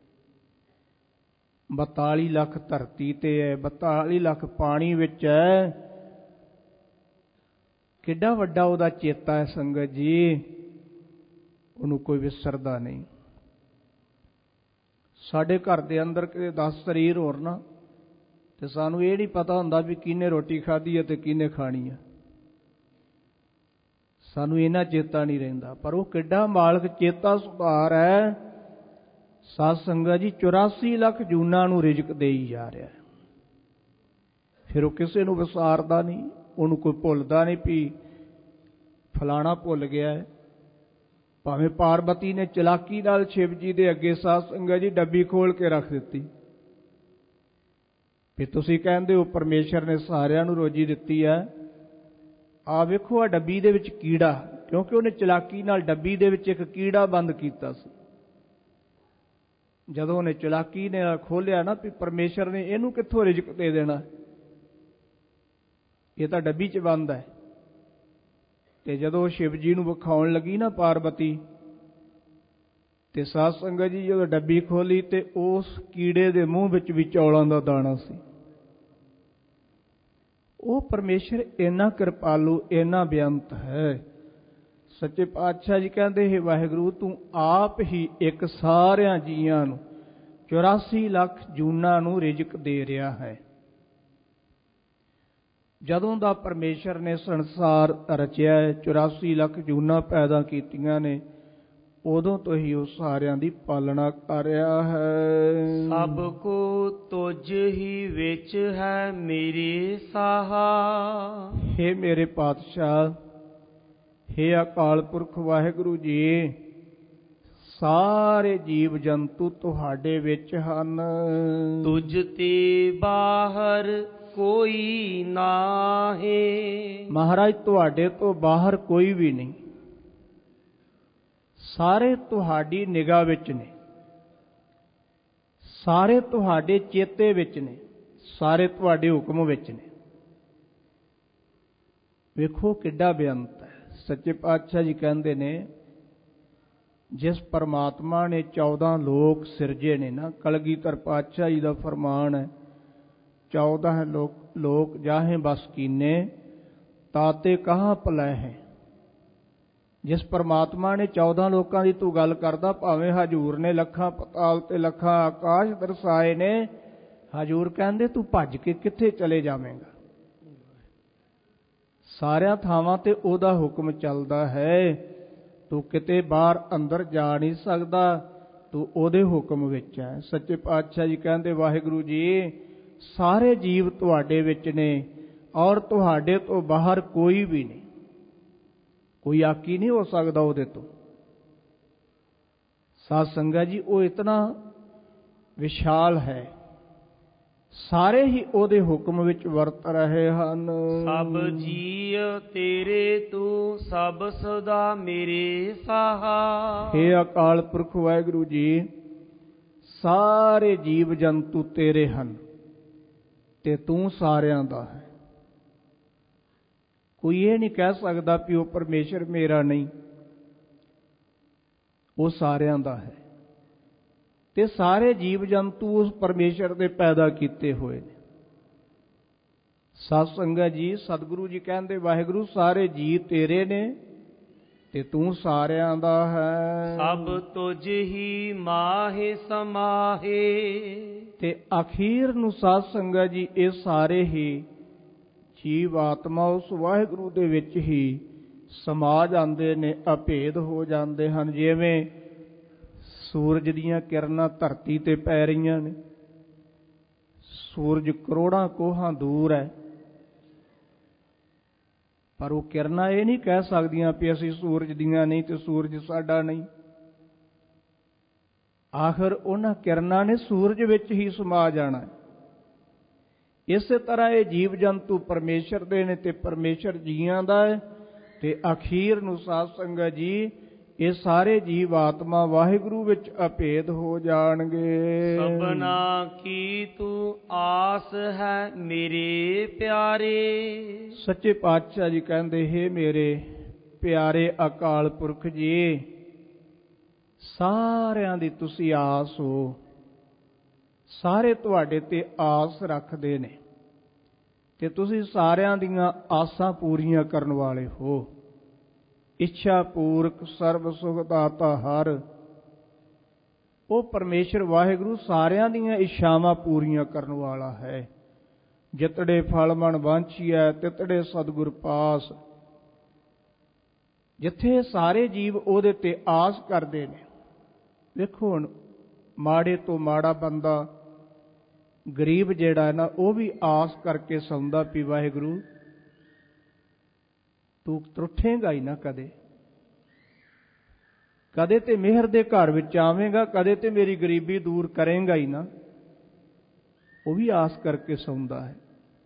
ਬਤਾਲੀ ਲੱਖ ਧਰਤੀ ਤੇ ਹੈ, ਬਤਾਲੀ ਲੱਖ ਪਾਣੀ ਵਿੱਚ ਹੈ। ਕਿੱਡਾ ਵੱਡਾ ਉਹਦਾ ਚੇਤਾ ਹੈ ਸੰਗਤ ਜੀ, ਉਹਨੂੰ ਕੋਈ ਵਿਸਰਦਾ ਨਹੀਂ। ਸਾਡੇ ਘਰ ਦੇ ਅੰਦਰ ਕਿਤੇ ਦਸ ਸਰੀਰ ਹੋਰ ਨਾ, ਤੇ ਸਾਨੂੰ ਇਹ ਨਹੀਂ ਪਤਾ ਹੁੰਦਾ ਵੀ ਕਿਹਨੇ ਰੋਟੀ ਖਾਧੀ ਹੈ ਤੇ ਕਿਹਨੇ ਖਾਣੀ ਹੈ। ਸਾਨੂੰ ਇਹਨਾਂ ਚੇਤਾ ਨਹੀਂ ਰਹਿੰਦਾ, ਪਰ ਉਹ ਕਿੱਡਾ ਮਾਲਕ ਚੇਤਾ ਸੁਧਾਰ ਹੈ। ਸਾਧ ਸੰਗਤ ਜੀ, ਚੁਰਾਸੀ ਲੱਖ ਜੂਨਾਂ ਨੂੰ ਰਿਜ਼ਕ ਦੇਈ ਜਾ ਰਿਹਾ ਹੈ। ਫਿਰ ਉਹ ਕਿਸੇ ਨੂੰ ਵਿਸਾਰਦਾ ਨਹੀਂ, ਉਹਨੂੰ ਕੋਈ ਭੁੱਲਦਾ ਨਹੀਂ ਵੀ ਫਲਾਣਾ ਭੁੱਲ ਗਿਆ ਹੈ। ਭਾਵੇਂ ਪਾਰਬਤੀ ਨੇ ਚਲਾਕੀ ਨਾਲ ਸ਼ਿਵ ਜੀ ਦੇ ਅੱਗੇ ਸਾਧ ਸੰਗਤ ਜੀ ਡੱਬੀ ਖੋਲ ਕੇ ਰੱਖ ਦਿੱਤੀ, ਵੀ ਤੁਸੀਂ ਕਹਿੰਦੇ ਹੋ ਪਰਮੇਸ਼ਰ ਨੇ ਸਾਰਿਆਂ ਨੂੰ ਰੋਜੀ ਦਿੱਤੀ ਹੈ, ਆ ਵੇਖੋ ਆ ਡੱਬੀ ਦੇ ਵਿੱਚ ਕੀੜਾ, ਕਿਉਂਕਿ ਉਹਨੇ ਚਲਾਕੀ ਨਾਲ ਡੱਬੀ ਦੇ ਵਿੱਚ ਇੱਕ ਕੀੜਾ ਬੰਦ ਕੀਤਾ ਸੀ। ਜਦੋਂ ਉਹਨੇ ਚਲਾਕੀ ਨੇ ਖੋਲਿਆ ਨਾ ਵੀ ਪਰਮੇਸ਼ਰ ਨੇ ਇਹਨੂੰ ਕਿੱਥੋਂ ਰਿਜ਼ਕ ਦੇ ਦੇਣਾ, ਇਹ ਤਾਂ ਡੱਬੀ 'ਚ ਬੰਦ ਹੈ। ਤੇ ਜਦੋਂ ਸ਼ਿਵ ਜੀ ਨੂੰ ਵਿਖਾਉਣ ਲੱਗੀ ਨਾ ਪਾਰਬਤੀ, ਤੇ ਸਾਧ ਸੰਗਤ ਜੀ ਜਦੋਂ ਡੱਬੀ ਖੋਲੀ ਤੇ ਉਸ ਕੀੜੇ ਦੇ ਮੂੰਹ ਵਿੱਚ ਵੀ ਚੌਲਾਂ ਦਾ ਦਾਣਾ ਸੀ। ਉਹ ਪਰਮੇਸ਼ਰ ਇੰਨਾ ਕਿਰਪਾਲੂ, ਇੰਨਾ ਬੇਅੰਤ ਹੈ। ਸੱਚੇ ਪਾਤਸ਼ਾਹ ਜੀ ਕਹਿੰਦੇ, ਹੇ ਵਾਹਿਗੁਰੂ, ਤੂੰ ਆਪ ਹੀ ਇੱਕ ਸਾਰਿਆਂ ਜੀਆਂ ਨੂੰ ਚੁਰਾਸੀ ਲੱਖ ਜੂਨਾਂ ਨੂੰ ਰਿਜ਼ਕ ਦੇ ਰਿਹਾ ਹੈ। ਜਦੋਂ ਦਾ ਪਰਮੇਸ਼ਰ ਨੇ ਸੰਸਾਰ ਰਚਿਆ ਹੈ, ਚੁਰਾਸੀ ਲੱਖ ਜੂਨਾਂ ਪੈਦਾ ਕੀਤੀਆਂ ਨੇ, ਉਦੋਂ ਤੋਂ ਹੀ ਉਹ ਸਾਰਿਆਂ ਦੀ ਪਾਲਣਾ ਕਰ ਰਿਹਾ ਹੈ। ਸਭ ਕੋ ਤੁਝ ਹੀ ਵਿੱਚ ਹੈ ਮੇਰੇ ਸਾਹਾ। ਹੇ ਮੇਰੇ ਪਾਤਸ਼ਾਹ, ਹੇ ਅਕਾਲ ਪੁਰਖ ਵਾਹਿਗੁਰੂ ਜੀ, ਸਾਰੇ ਜੀਵ ਜੰਤੂ ਤੁਹਾਡੇ ਵਿੱਚ ਹਨ। ਤੁਝ ਤੇ ਬਾਹਰ ਕੋਈ ਨਾਹੀ। ਮਹਾਰਾਜ ਤੁਹਾਡੇ ਤੋਂ ਬਾਹਰ ਕੋਈ ਵੀ ਨਹੀਂ, ਸਾਰੇ ਤੁਹਾਡੀ ਨਿਗਾਹ ਵਿੱਚ ਨੇ, ਸਾਰੇ ਤੁਹਾਡੇ ਚੇਤੇ ਵਿੱਚ ਨੇ, ਸਾਰੇ ਤੁਹਾਡੇ ਹੁਕਮ ਵਿੱਚ ਨੇ। ਵੇਖੋ ਕਿੱਡਾ ਬੇਅੰਤ ਹੈ। ਸੱਚੇ ਪਾਤਸ਼ਾਹ ਜੀ ਕਹਿੰਦੇ ਨੇ, ਜਿਸ ਪਰਮਾਤਮਾ ਨੇ ਚੌਦਾਂ ਲੋਕ ਸਿਰਜੇ ਨੇ ਨਾ, ਕਲਗੀਧਰ ਪਾਤਸ਼ਾਹ ਜੀ ਦਾ ਫਰਮਾਨ ਹੈ, ਚੌਦਾਂ ਲੋਕ ਲੋਕ ਜਾਹੇ ਬਸ ਕੀਨੇ ਤਾਤੇ ਕਹਾਂ ਭਲੈ ਹੈ। ਜਿਸ ਪਰਮਾਤਮਾ ਨੇ ਚੌਦਾਂ ਲੋਕਾਂ ਦੀ ਤੂੰ ਗੱਲ ਕਰਦਾ, ਭਾਵੇਂ ਹਜੂਰ ਨੇ ਲੱਖਾਂ ਪਤਾਲ ਤੇ ਲੱਖਾਂ ਆਕਾਸ਼ ਦਰਸਾਏ ਨੇ, ਹਜੂਰ ਕਹਿੰਦੇ ਤੂੰ ਭੱਜ ਕੇ ਕਿੱਥੇ ਚਲੇ ਜਾਵੇਂਗਾ। ਸਾਰਿਆਂ ਥਾਵਾਂ ਤੇ ਉਹਦਾ ਹੁਕਮ ਚੱਲਦਾ ਹੈ, ਤੂੰ ਕਿਤੇ ਬਾਹਰ ਅੰਦਰ ਜਾ ਨਹੀਂ ਸਕਦਾ, ਤੂੰ ਉਹਦੇ ਹੁਕਮ ਵਿੱਚ ਹੈ। ਸੱਚੇ ਪਾਤਸ਼ਾਹ ਜੀ ਕਹਿੰਦੇ, ਵਾਹਿਗੁਰੂ ਜੀ ਸਾਰੇ ਜੀਵ ਤੁਹਾਡੇ ਵਿੱਚ ਨੇ ਔਰ ਤੁਹਾਡੇ ਤੋਂ ਬਾਹਰ ਕੋਈ ਵੀ ਨਹੀਂ, ਕੋਈ ਆਕੀ ਨਹੀਂ ਹੋ ਸਕਦਾ ਉਹਦੇ ਤੋਂ। ਸਾਧ ਸੰਗਤ ਜੀ, ਉਹ ਇਤਨਾ ਵਿਸ਼ਾਲ ਹੈ, ਸਾਰੇ ਹੀ ਉਹਦੇ ਹੁਕਮ ਵਿੱਚ ਵਰਤ ਰਹੇ ਹਨ। ਸਭ ਜੀਅ ਤੇਰੇ ਤੂੰ ਸਭ ਸਦਾ ਮੇਰੇ ਸਾਹਾ। ਹੇ ਅਕਾਲ ਪੁਰਖ ਵਾਹਿਗੁਰੂ ਜੀ, ਸਾਰੇ ਜੀਵ ਜੰਤੂ ਤੇਰੇ ਹਨ ਤੇ ਤੂੰ ਸਾਰਿਆਂ ਦਾ ਹੈ। ਕੋਈ ਇਹ ਨਹੀਂ ਕਹਿ ਸਕਦਾ ਵੀ ਉਹ ਪਰਮੇਸ਼ਰ ਮੇਰਾ ਨਹੀਂ, ਉਹ ਸਾਰਿਆਂ ਦਾ ਹੈ। ਤੇ ਸਾਰੇ ਜੀਵ ਜੰਤੂ ਉਸ ਪਰਮੇਸ਼ਰ ਦੇ ਪੈਦਾ ਕੀਤੇ ਹੋਏ ਨੇ। ਸਾਧ ਸੰਗਤ ਜੀ, ਸਤਿਗੁਰੂ ਜੀ ਕਹਿੰਦੇ, ਵਾਹਿਗੁਰੂ ਸਾਰੇ ਜੀਵ ਤੇਰੇ ਨੇ ਤੇ ਤੂੰ ਸਾਰਿਆਂ ਦਾ ਹੈ। ਸਭ ਤੁਝ ਹੀ ਮਾਹੇ ਸਮਾਹੇ। ਤੇ ਅਖੀਰ ਨੂੰ ਸਾਧ ਸੰਗਤ ਜੀ, ਇਹ ਸਾਰੇ ਹੀ ਜੀਵ ਆਤਮਾ ਉਸ ਵਾਹਿਗੁਰੂ ਦੇ ਵਿੱਚ ਹੀ ਸਮਾ ਜਾਂਦੇ ਨੇ, ਅਭੇਦ ਹੋ ਜਾਂਦੇ ਹਨ। ਜਿਵੇਂ ਸੂਰਜ ਦੀਆਂ ਕਿਰਨਾਂ ਧਰਤੀ ਤੇ ਪੈ ਰਹੀਆਂ ਨੇ, ਸੂਰਜ ਕਰੋੜਾਂ ਕੋਹਾਂ ਦੂਰ ਹੈ, ਪਰ ਉਹ ਕਿਰਨਾਂ ਇਹ ਨਹੀਂ ਕਹਿ ਸਕਦੀਆਂ ਵੀ ਅਸੀਂ ਸੂਰਜ ਦੀਆਂ ਨਹੀਂ ਤੇ ਸੂਰਜ ਸਾਡਾ ਨਹੀਂ। ਆਖਰ ਉਹਨਾਂ ਕਿਰਨਾਂ ਨੇ ਸੂਰਜ ਵਿੱਚ ਹੀ ਸਮਾ ਜਾਣਾ। ਇਸੇ ਤਰ੍ਹਾਂ ਇਹ ਜੀਵ ਜੰਤੂ ਪਰਮੇਸ਼ਰ ਦੇ ਨੇ ਤੇ ਪਰਮੇਸ਼ਰ ਜੀਆਂ ਦਾ ਹੈ। ਤੇ ਅਖੀਰ ਨੂੰ ਸਾਧ ਸੰਗਤ ਜੀ, ਇਹ ਸਾਰੇ ਜੀਵ ਆਤਮਾ ਵਾਹਿਗੁਰੂ ਵਿੱਚ ਅਭੇਦ ਹੋ ਜਾਣਗੇ। ਸਭਨਾ ਕੀ ਤੂੰ ਆਸ ਹੈ ਮੇਰੇ ਪਿਆਰੇ। ਸੱਚੇ ਪਾਤਸ਼ਾਹ ਜੀ ਕਹਿੰਦੇ, ਹੈ ਮੇਰੇ ਪਿਆਰੇ ਅਕਾਲ ਪੁਰਖ ਜੀ, ਸਾਰਿਆਂ ਦੀ ਤੁਸੀਂ ਆਸ ਹੋ, ਸਾਰੇ ਤੁਹਾਡੇ ਤੇ ਆਸ ਰੱਖਦੇ ਨੇ ਤੇ ਤੁਸੀਂ ਸਾਰਿਆਂ ਦੀਆਂ ਆਸਾਂ ਪੂਰੀਆਂ ਕਰਨ ਵਾਲੇ ਹੋ। ਇੱਛਾ ਪੂਰਕ ਸਰਬ ਸੁਖ ਦਾਤਾ ਹਰ, ਉਹ ਪਰਮੇਸ਼ਰ ਵਾਹਿਗੁਰੂ ਸਾਰਿਆਂ ਦੀਆਂ ਇੱਛਾਵਾਂ ਪੂਰੀਆਂ ਕਰਨ ਵਾਲਾ ਹੈ। ਜਿਤੜੇ ਫਲ ਮਨ ਵਾਂਛੀਐ ਤਿਤੜੇ ਸਤਿਗੁਰ ਪਾਸ। ਜਿੱਥੇ ਸਾਰੇ ਜੀਵ ਉਹਦੇ ਤੇ ਆਸ ਕਰਦੇ ਨੇ। ਵੇਖੋ ਹੁਣ, ਮਾੜੇ ਤੋਂ ਮਾੜਾ ਬੰਦਾ, ਗਰੀਬ ਜਿਹੜਾ ਹੈ ਨਾ, ਉਹ ਵੀ ਆਸ ਕਰਕੇ ਸੌਂਦਾ ਵੀ ਵਾਹਿਗੁਰੂ ਤੂੰ ਟੁੱਟੇਗਾ ਹੀ ਨਾ, ਕਦੇ ਕਦੇ ਤੇ ਮਿਹਰ ਦੇ ਘਰ ਵਿੱਚ ਆਵੇਂਗਾ, ਕਦੇ ਤੇ ਮੇਰੀ ਗਰੀਬੀ ਦੂਰ ਕਰੇਂਗਾ ਹੀ ਨਾ, ਉਹ ਵੀ ਆਸ ਕਰਕੇ ਸੌਂਦਾ ਹੈ।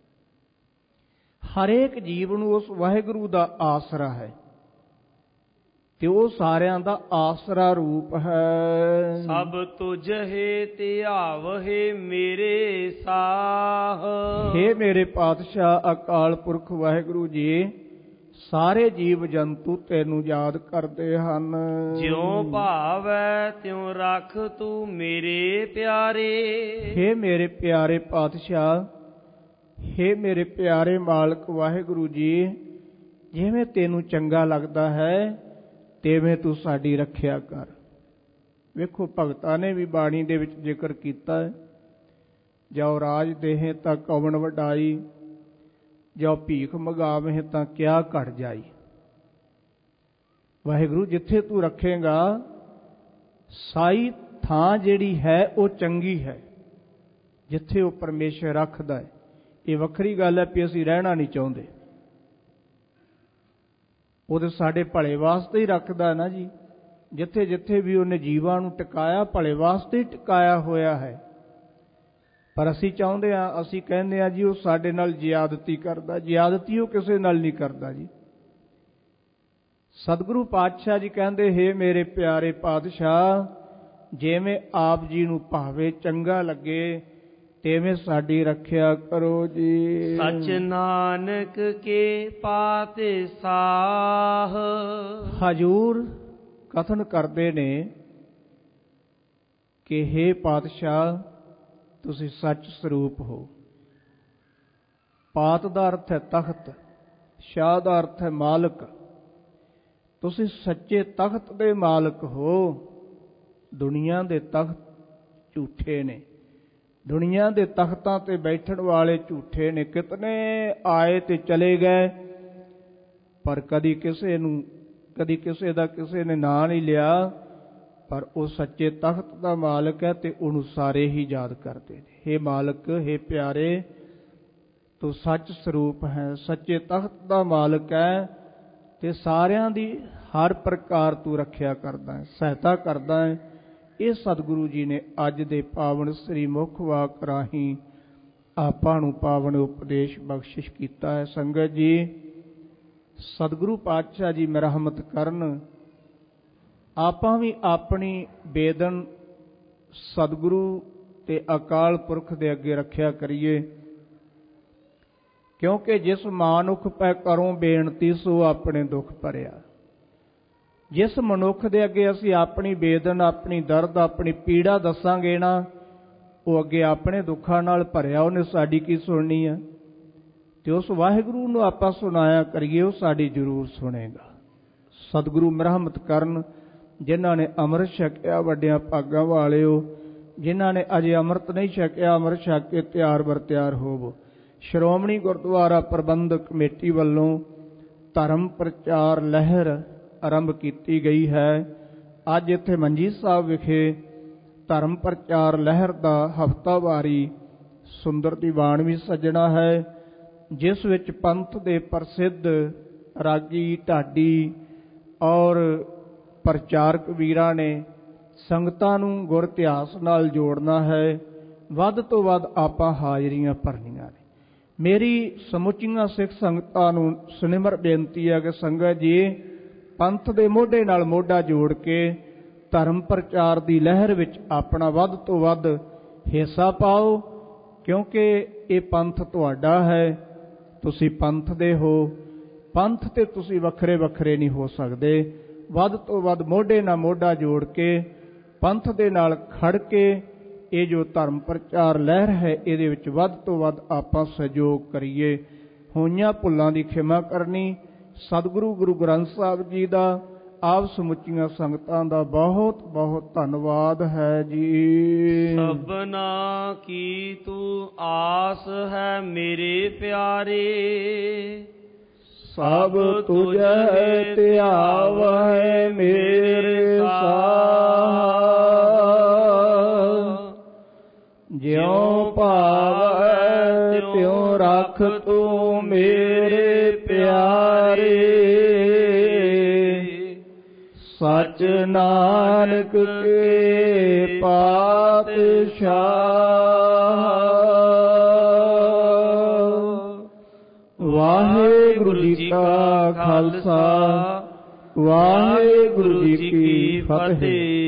ਹਰੇਕ ਜੀਵ ਨੂੰ ਉਸ ਵਾਹਿਗੁਰੂ ਦਾ ਆਸਰਾ ਹੈ ਤੇ ਉਹ ਸਾਰਿਆਂ ਦਾ ਆਸਰਾ ਰੂਪ ਹੈ। ਸਭ ਤੁਝ ਹੈ ਧਿਆਵਹਿ ਮੇਰੇ ਸਾਹ। ਹੇ ਮੇਰੇ ਪਾਤਸ਼ਾਹ ਅਕਾਲ ਪੁਰਖ ਵਾਹਿਗੁਰੂ ਜੀ, ਸਾਰੇ ਜੀਵ ਜੰਤੂ ਤੈਨੂੰ ਯਾਦ ਕਰਦੇ ਹਨ। ਜਿਉ ਭਾਵੈ ਤਿਉ ਰੱਖ ਤੂੰ ਮੇਰੇ ਪਿਆਰੇ। ਹੇ ਮੇਰੇ ਪਿਆਰੇ ਪਾਤਸ਼ਾਹ, ਹੇ ਮੇਰੇ ਪਿਆਰੇ ਮਾਲਕ ਵਾਹਿਗੁਰੂ ਜੀ, ਜਿਵੇਂ ਤੈਨੂੰ ਚੰਗਾ ਲੱਗਦਾ ਹੈ ਤਿਵੇਂ ਤੂੰ ਸਾਡੀ ਰੱਖਿਆ ਕਰ। ਵੇਖੋ, ਭਗਤਾਂ ਨੇ ਵੀ ਬਾਣੀ ਦੇ ਵਿੱਚ ਜ਼ਿਕਰ ਕੀਤਾ ਹੈ, ਜੋ ਰਾਜ ਦੇਹੇ ਤਾਂ ਕਵਣ ਵਡਾਈ, ਜੋ ਭੀਖ ਮੰਗਾਵੇਂ ਤਾਂ ਕਿਆ ਘਟ ਜਾਈ। ਵਾਹਿਗੁਰੂ, ਜਿੱਥੇ ਤੂੰ ਰੱਖੇਗਾ ਸਾਈ ਥਾਂ ਜਿਹੜੀ ਹੈ ਉਹ ਚੰਗੀ ਹੈ, ਜਿੱਥੇ ਉਹ ਪਰਮੇਸ਼ਰ ਰੱਖਦਾ ਹੈ। ਇਹ ਵੱਖਰੀ ਗੱਲ ਹੈ ਵੀ ਅਸੀਂ ਰਹਿਣਾ ਨਹੀਂ ਚਾਹੁੰਦੇ, ਉਹ ਤਾਂ ਸਾਡੇ ਭਲੇ ਵਾਸਤੇ ਹੀ ਰੱਖਦਾ ਨਾ ਜੀ। ਜਿੱਥੇ ਜਿੱਥੇ ਵੀ ਉਹਨੇ ਜੀਵਾਂ ਨੂੰ ਟਿਕਾਇਆ ਭਲੇ ਵਾਸਤੇ ਟਿਕਾਇਆ ਹੋਇਆ ਹੈ। ਪਰ ਅਸੀਂ ਚਾਹੁੰਦੇ ਹਾਂ, ਅਸੀਂ ਕਹਿੰਦੇ ਹਾਂ ਜੀ ਉਹ ਸਾਡੇ ਨਾਲ ਜ਼ਿਆਦਤੀ ਕਰਦਾ। ਜ਼ਿਆਦਤੀ ਉਹ ਕਿਸੇ ਨਾਲ ਨਹੀਂ ਕਰਦਾ ਜੀ। ਸਤਿਗੁਰੂ ਪਾਤਸ਼ਾਹ ਜੀ ਕਹਿੰਦੇ, ਹੇ ਮੇਰੇ ਪਿਆਰੇ ਪਾਤਸ਼ਾਹ, ਜਿਵੇਂ ਆਪ ਜੀ ਨੂੰ ਭਾਵੇਂ ਚੰਗਾ ਲੱਗੇ ਤਿਵੇਂ ਸਾਡੀ ਰੱਖਿਆ ਕਰੋ ਜੀ। ਸਚ ਨਾਨਕ ਕੇ ਪਾਤਿ ਸਾਹ। ਹਜੂਰ ਕਥਨ ਕਰਦੇ ਨੇ ਕਿ ਹੇ ਪਾਤਸ਼ਾਹ, ਤੁਸੀਂ ਸੱਚ ਸਰੂਪ ਹੋ। ਪਾਤ ਦਾ ਅਰਥ ਹੈ ਤਖਤ, ਸ਼ਾਹ ਦਾ ਅਰਥ ਹੈ ਮਾਲਕ। ਤੁਸੀਂ ਸੱਚੇ ਤਖਤ ਦੇ ਮਾਲਕ ਹੋ। ਦੁਨੀਆ ਦੇ ਤਖਤ ਝੂਠੇ ਨੇ, ਦੁਨੀਆ ਦੇ ਤਖਤਾਂ ਤੇ ਬੈਠਣ ਵਾਲੇ ਝੂਠੇ ਨੇ। ਕਿਤਨੇ ਆਏ ਤੇ ਚਲੇ ਗਏ, ਪਰ ਕਦੀ ਕਿਸੇ ਨੂੰ ਕਦੀ ਕਿਸੇ ਦਾ ਕਿਸੇ ਨੇ ਨਾਂ ਨਹੀਂ ਲਿਆ। ਪਰ ਉਹ ਸੱਚੇ ਤਖਤ ਦਾ ਮਾਲਕ ਹੈ ਤੇ ਉਹਨੂੰ ਸਾਰੇ ਹੀ ਯਾਦ ਕਰਦੇ ਨੇ। ਹੇ ਮਾਲਕ, ਹੇ ਪਿਆਰੇ, ਤੂੰ ਸੱਚ ਸਰੂਪ ਹੈ, ਸੱਚੇ ਤਖਤ ਦਾ ਮਾਲਕ ਹੈ ਤੇ ਸਾਰਿਆਂ ਦੀ ਹਰ ਪ੍ਰਕਾਰ ਤੂੰ ਰੱਖਿਆ ਕਰਦਾ ਹੈ, ਸਹਾਇਤਾ ਕਰਦਾ ਹੈ। ਇਹ ਸਤਿਗੁਰੂ ਜੀ ਨੇ ਅੱਜ ਦੇ ਪਾਵਨ ਸ੍ਰੀ ਮੁਖ ਵਾਕ ਰਾਹੀਂ ਆਪਾਂ ਨੂੰ ਪਾਵਨ ਉਪਦੇਸ਼ ਬਖਸ਼ਿਸ਼ ਕੀਤਾ ਹੈ। ਸੰਗਤ ਜੀ, ਸਤਿਗੁਰੂ ਪਾਤਸ਼ਾਹ ਜੀ ਮਿਹਰਮਤ ਕਰਨ, ਆਪਾਂ ਵੀ ਆਪਣੀ ਬੇਦਨ ਸਤਿਗੁਰੂ ਤੇ ਅਕਾਲ ਪੁਰਖ ਦੇ ਅੱਗੇ ਰੱਖਿਆ ਕਰੀਏ। ਕਿਉਂਕਿ ਜਿਸ ਮਾਨੁਖ ਪੈ ਕਰੋ ਬੇਨਤੀ ਸੋ ਆਪਣੇ ਦੁੱਖ ਭਰਿਆ। ਜਿਸ ਮਨੁੱਖ ਦੇ ਅੱਗੇ ਅਸੀਂ ਆਪਣੀ ਬੇਦਨ, ਆਪਣੀ ਦਰਦ, ਆਪਣੀ ਪੀੜਾ ਦੱਸਾਂਗੇ ਨਾ, ਉਹ ਅੱਗੇ ਆਪਣੇ ਦੁੱਖਾਂ ਨਾਲ ਭਰਿਆ, ਉਹਨੇ ਸਾਡੀ ਕੀ ਸੁਣਨੀ ਆ। ਤੇ ਉਸ ਵਾਹਿਗੁਰੂ ਨੂੰ ਆਪਾਂ ਸੁਣਾਇਆ ਕਰੀਏ, ਉਹ ਸਾਡੀ ਜ਼ਰੂਰ ਸੁਣੇਗਾ। ਸਤਿਗੁਰੂ ਮਿਹਰਮਤ ਕਰਨ, ਜਿਨ੍ਹਾਂ ਨੇ ਅੰਮ੍ਰਿਤ ਛਕਿਆ ਵੱਡਿਆਂ ਭਾਗਾਂ ਵਾਲਿਓ, ਜਿਨ੍ਹਾਂ ਨੇ ਅਜੇ ਅੰਮ੍ਰਿਤ ਨਹੀਂ ਛਕਿਆ, ਅੰਮ੍ਰਿਤ ਛਕ ਕੇ ਤਿਆਰ ਬਰ ਤਿਆਰ ਹੋਵੋ। ਸ਼੍ਰੋਮਣੀ ਗੁਰਦੁਆਰਾ ਪ੍ਰਬੰਧਕ ਕਮੇਟੀ ਵੱਲੋਂ ਧਰਮ ਪ੍ਰਚਾਰ ਲਹਿਰ ਆਰੰਭ ਕੀਤੀ ਗਈ ਹੈ। ਅੱਜ ਇੱਥੇ ਮੰਜੀ ਸਾਹਿਬ ਵਿਖੇ ਧਰਮ ਪ੍ਰਚਾਰ ਲਹਿਰ ਦਾ ਹਫ਼ਤਾਵਾਰੀ ਸੁੰਦਰ ਦੀਵਾਨ ਵੀ ਸੱਜਣਾ ਹੈ, ਜਿਸ ਵਿੱਚ ਪੰਥ ਦੇ ਪ੍ਰਸਿੱਧ ਰਾਗੀ, ਢਾਡੀ ਔਰ ਪ੍ਰਚਾਰਕ ਵੀਰਾਂ ਨੇ ਸੰਗਤਾਂ ਨੂੰ ਗੁਰ ਇਤਿਹਾਸ ਨਾਲ ਜੋੜਨਾ ਹੈ। ਵੱਧ ਤੋਂ ਵੱਧ ਆਪਾਂ ਹਾਜ਼ਰੀਆਂ ਭਰਨੀਆਂ ਨੇ। ਮੇਰੀ ਸਮੁੱਚੀਆਂ ਸਿੱਖ ਸੰਗਤਾਂ ਨੂੰ ਸੁਨਿਮਰ ਬੇਨਤੀ ਹੈ ਕਿ ਸੰਗਤ ਜੀ, ਪੰਥ ਦੇ ਮੋਢੇ ਨਾਲ ਮੋਢਾ ਜੋੜ ਕੇ ਧਰਮ ਪ੍ਰਚਾਰ ਦੀ ਲਹਿਰ ਵਿੱਚ ਆਪਣਾ ਵੱਧ ਤੋਂ ਵੱਧ ਹਿੱਸਾ ਪਾਓ। ਕਿਉਂਕਿ ਇਹ ਪੰਥ ਤੁਹਾਡਾ ਹੈ, ਤੁਸੀਂ ਪੰਥ ਦੇ ਹੋ। ਪੰਥ ਤੇ ਤੁਸੀਂ ਵੱਖਰੇ ਵੱਖਰੇ ਨਹੀਂ ਹੋ ਸਕਦੇ। ਵੱਧ ਤੋਂ ਵੱਧ ਮੋਢੇ ਨਾਲ ਮੋਢਾ ਜੋੜ ਕੇ ਪੰਥ ਦੇ ਨਾਲ ਖੜ ਕੇ ਇਹ ਜੋ ਧਰਮ ਪ੍ਰਚਾਰ ਲਹਿਰ ਹੈ, ਇਹਦੇ ਵਿੱਚ ਵੱਧ ਤੋਂ ਵੱਧ ਆਪਾਂ ਸਹਿਯੋਗ ਕਰੀਏ। ਹੋਈਆਂ ਭੁੱਲਾਂ ਦੀ ਖਿਮਾ ਕਰਨੀ। ਸਤਿਗੁਰੂ ਗੁਰੂ ਗ੍ਰੰਥ ਸਾਹਿਬ ਜੀ ਦਾ, ਆਪ ਸਮੁੱਚੀਆਂ ਸੰਗਤਾਂ ਦਾ ਬਹੁਤ ਬਹੁਤ ਧੰਨਵਾਦ ਹੈ ਜੀ। ਸਭਨਾ ਕੀ ਤੂੰ ਆਸ ਹੈ ਮੇਰੇ ਪਿਆਰੇ, ਸਭ ਤੁਝੈ ਧਿਆਵੈ ਮੇਰੇ ਸਾਹ। ਜਿਉ ਭਾਵੈ ਤਿਉ ਰੱਖ ਤੂੰ ਮੇਰੇ ਪਿਆਰੇ। ਸਚ ਨਾਨਕ ਕੇ ਪਾਤਸ਼ਾਹ। ਵਾਹਿਗੁਰੂ ਜੀ ਕਾ ਖਾਲਸਾ, ਵਾਹਿਗੁਰੂ ਜੀ ਕੀ ਫਤਿਹ।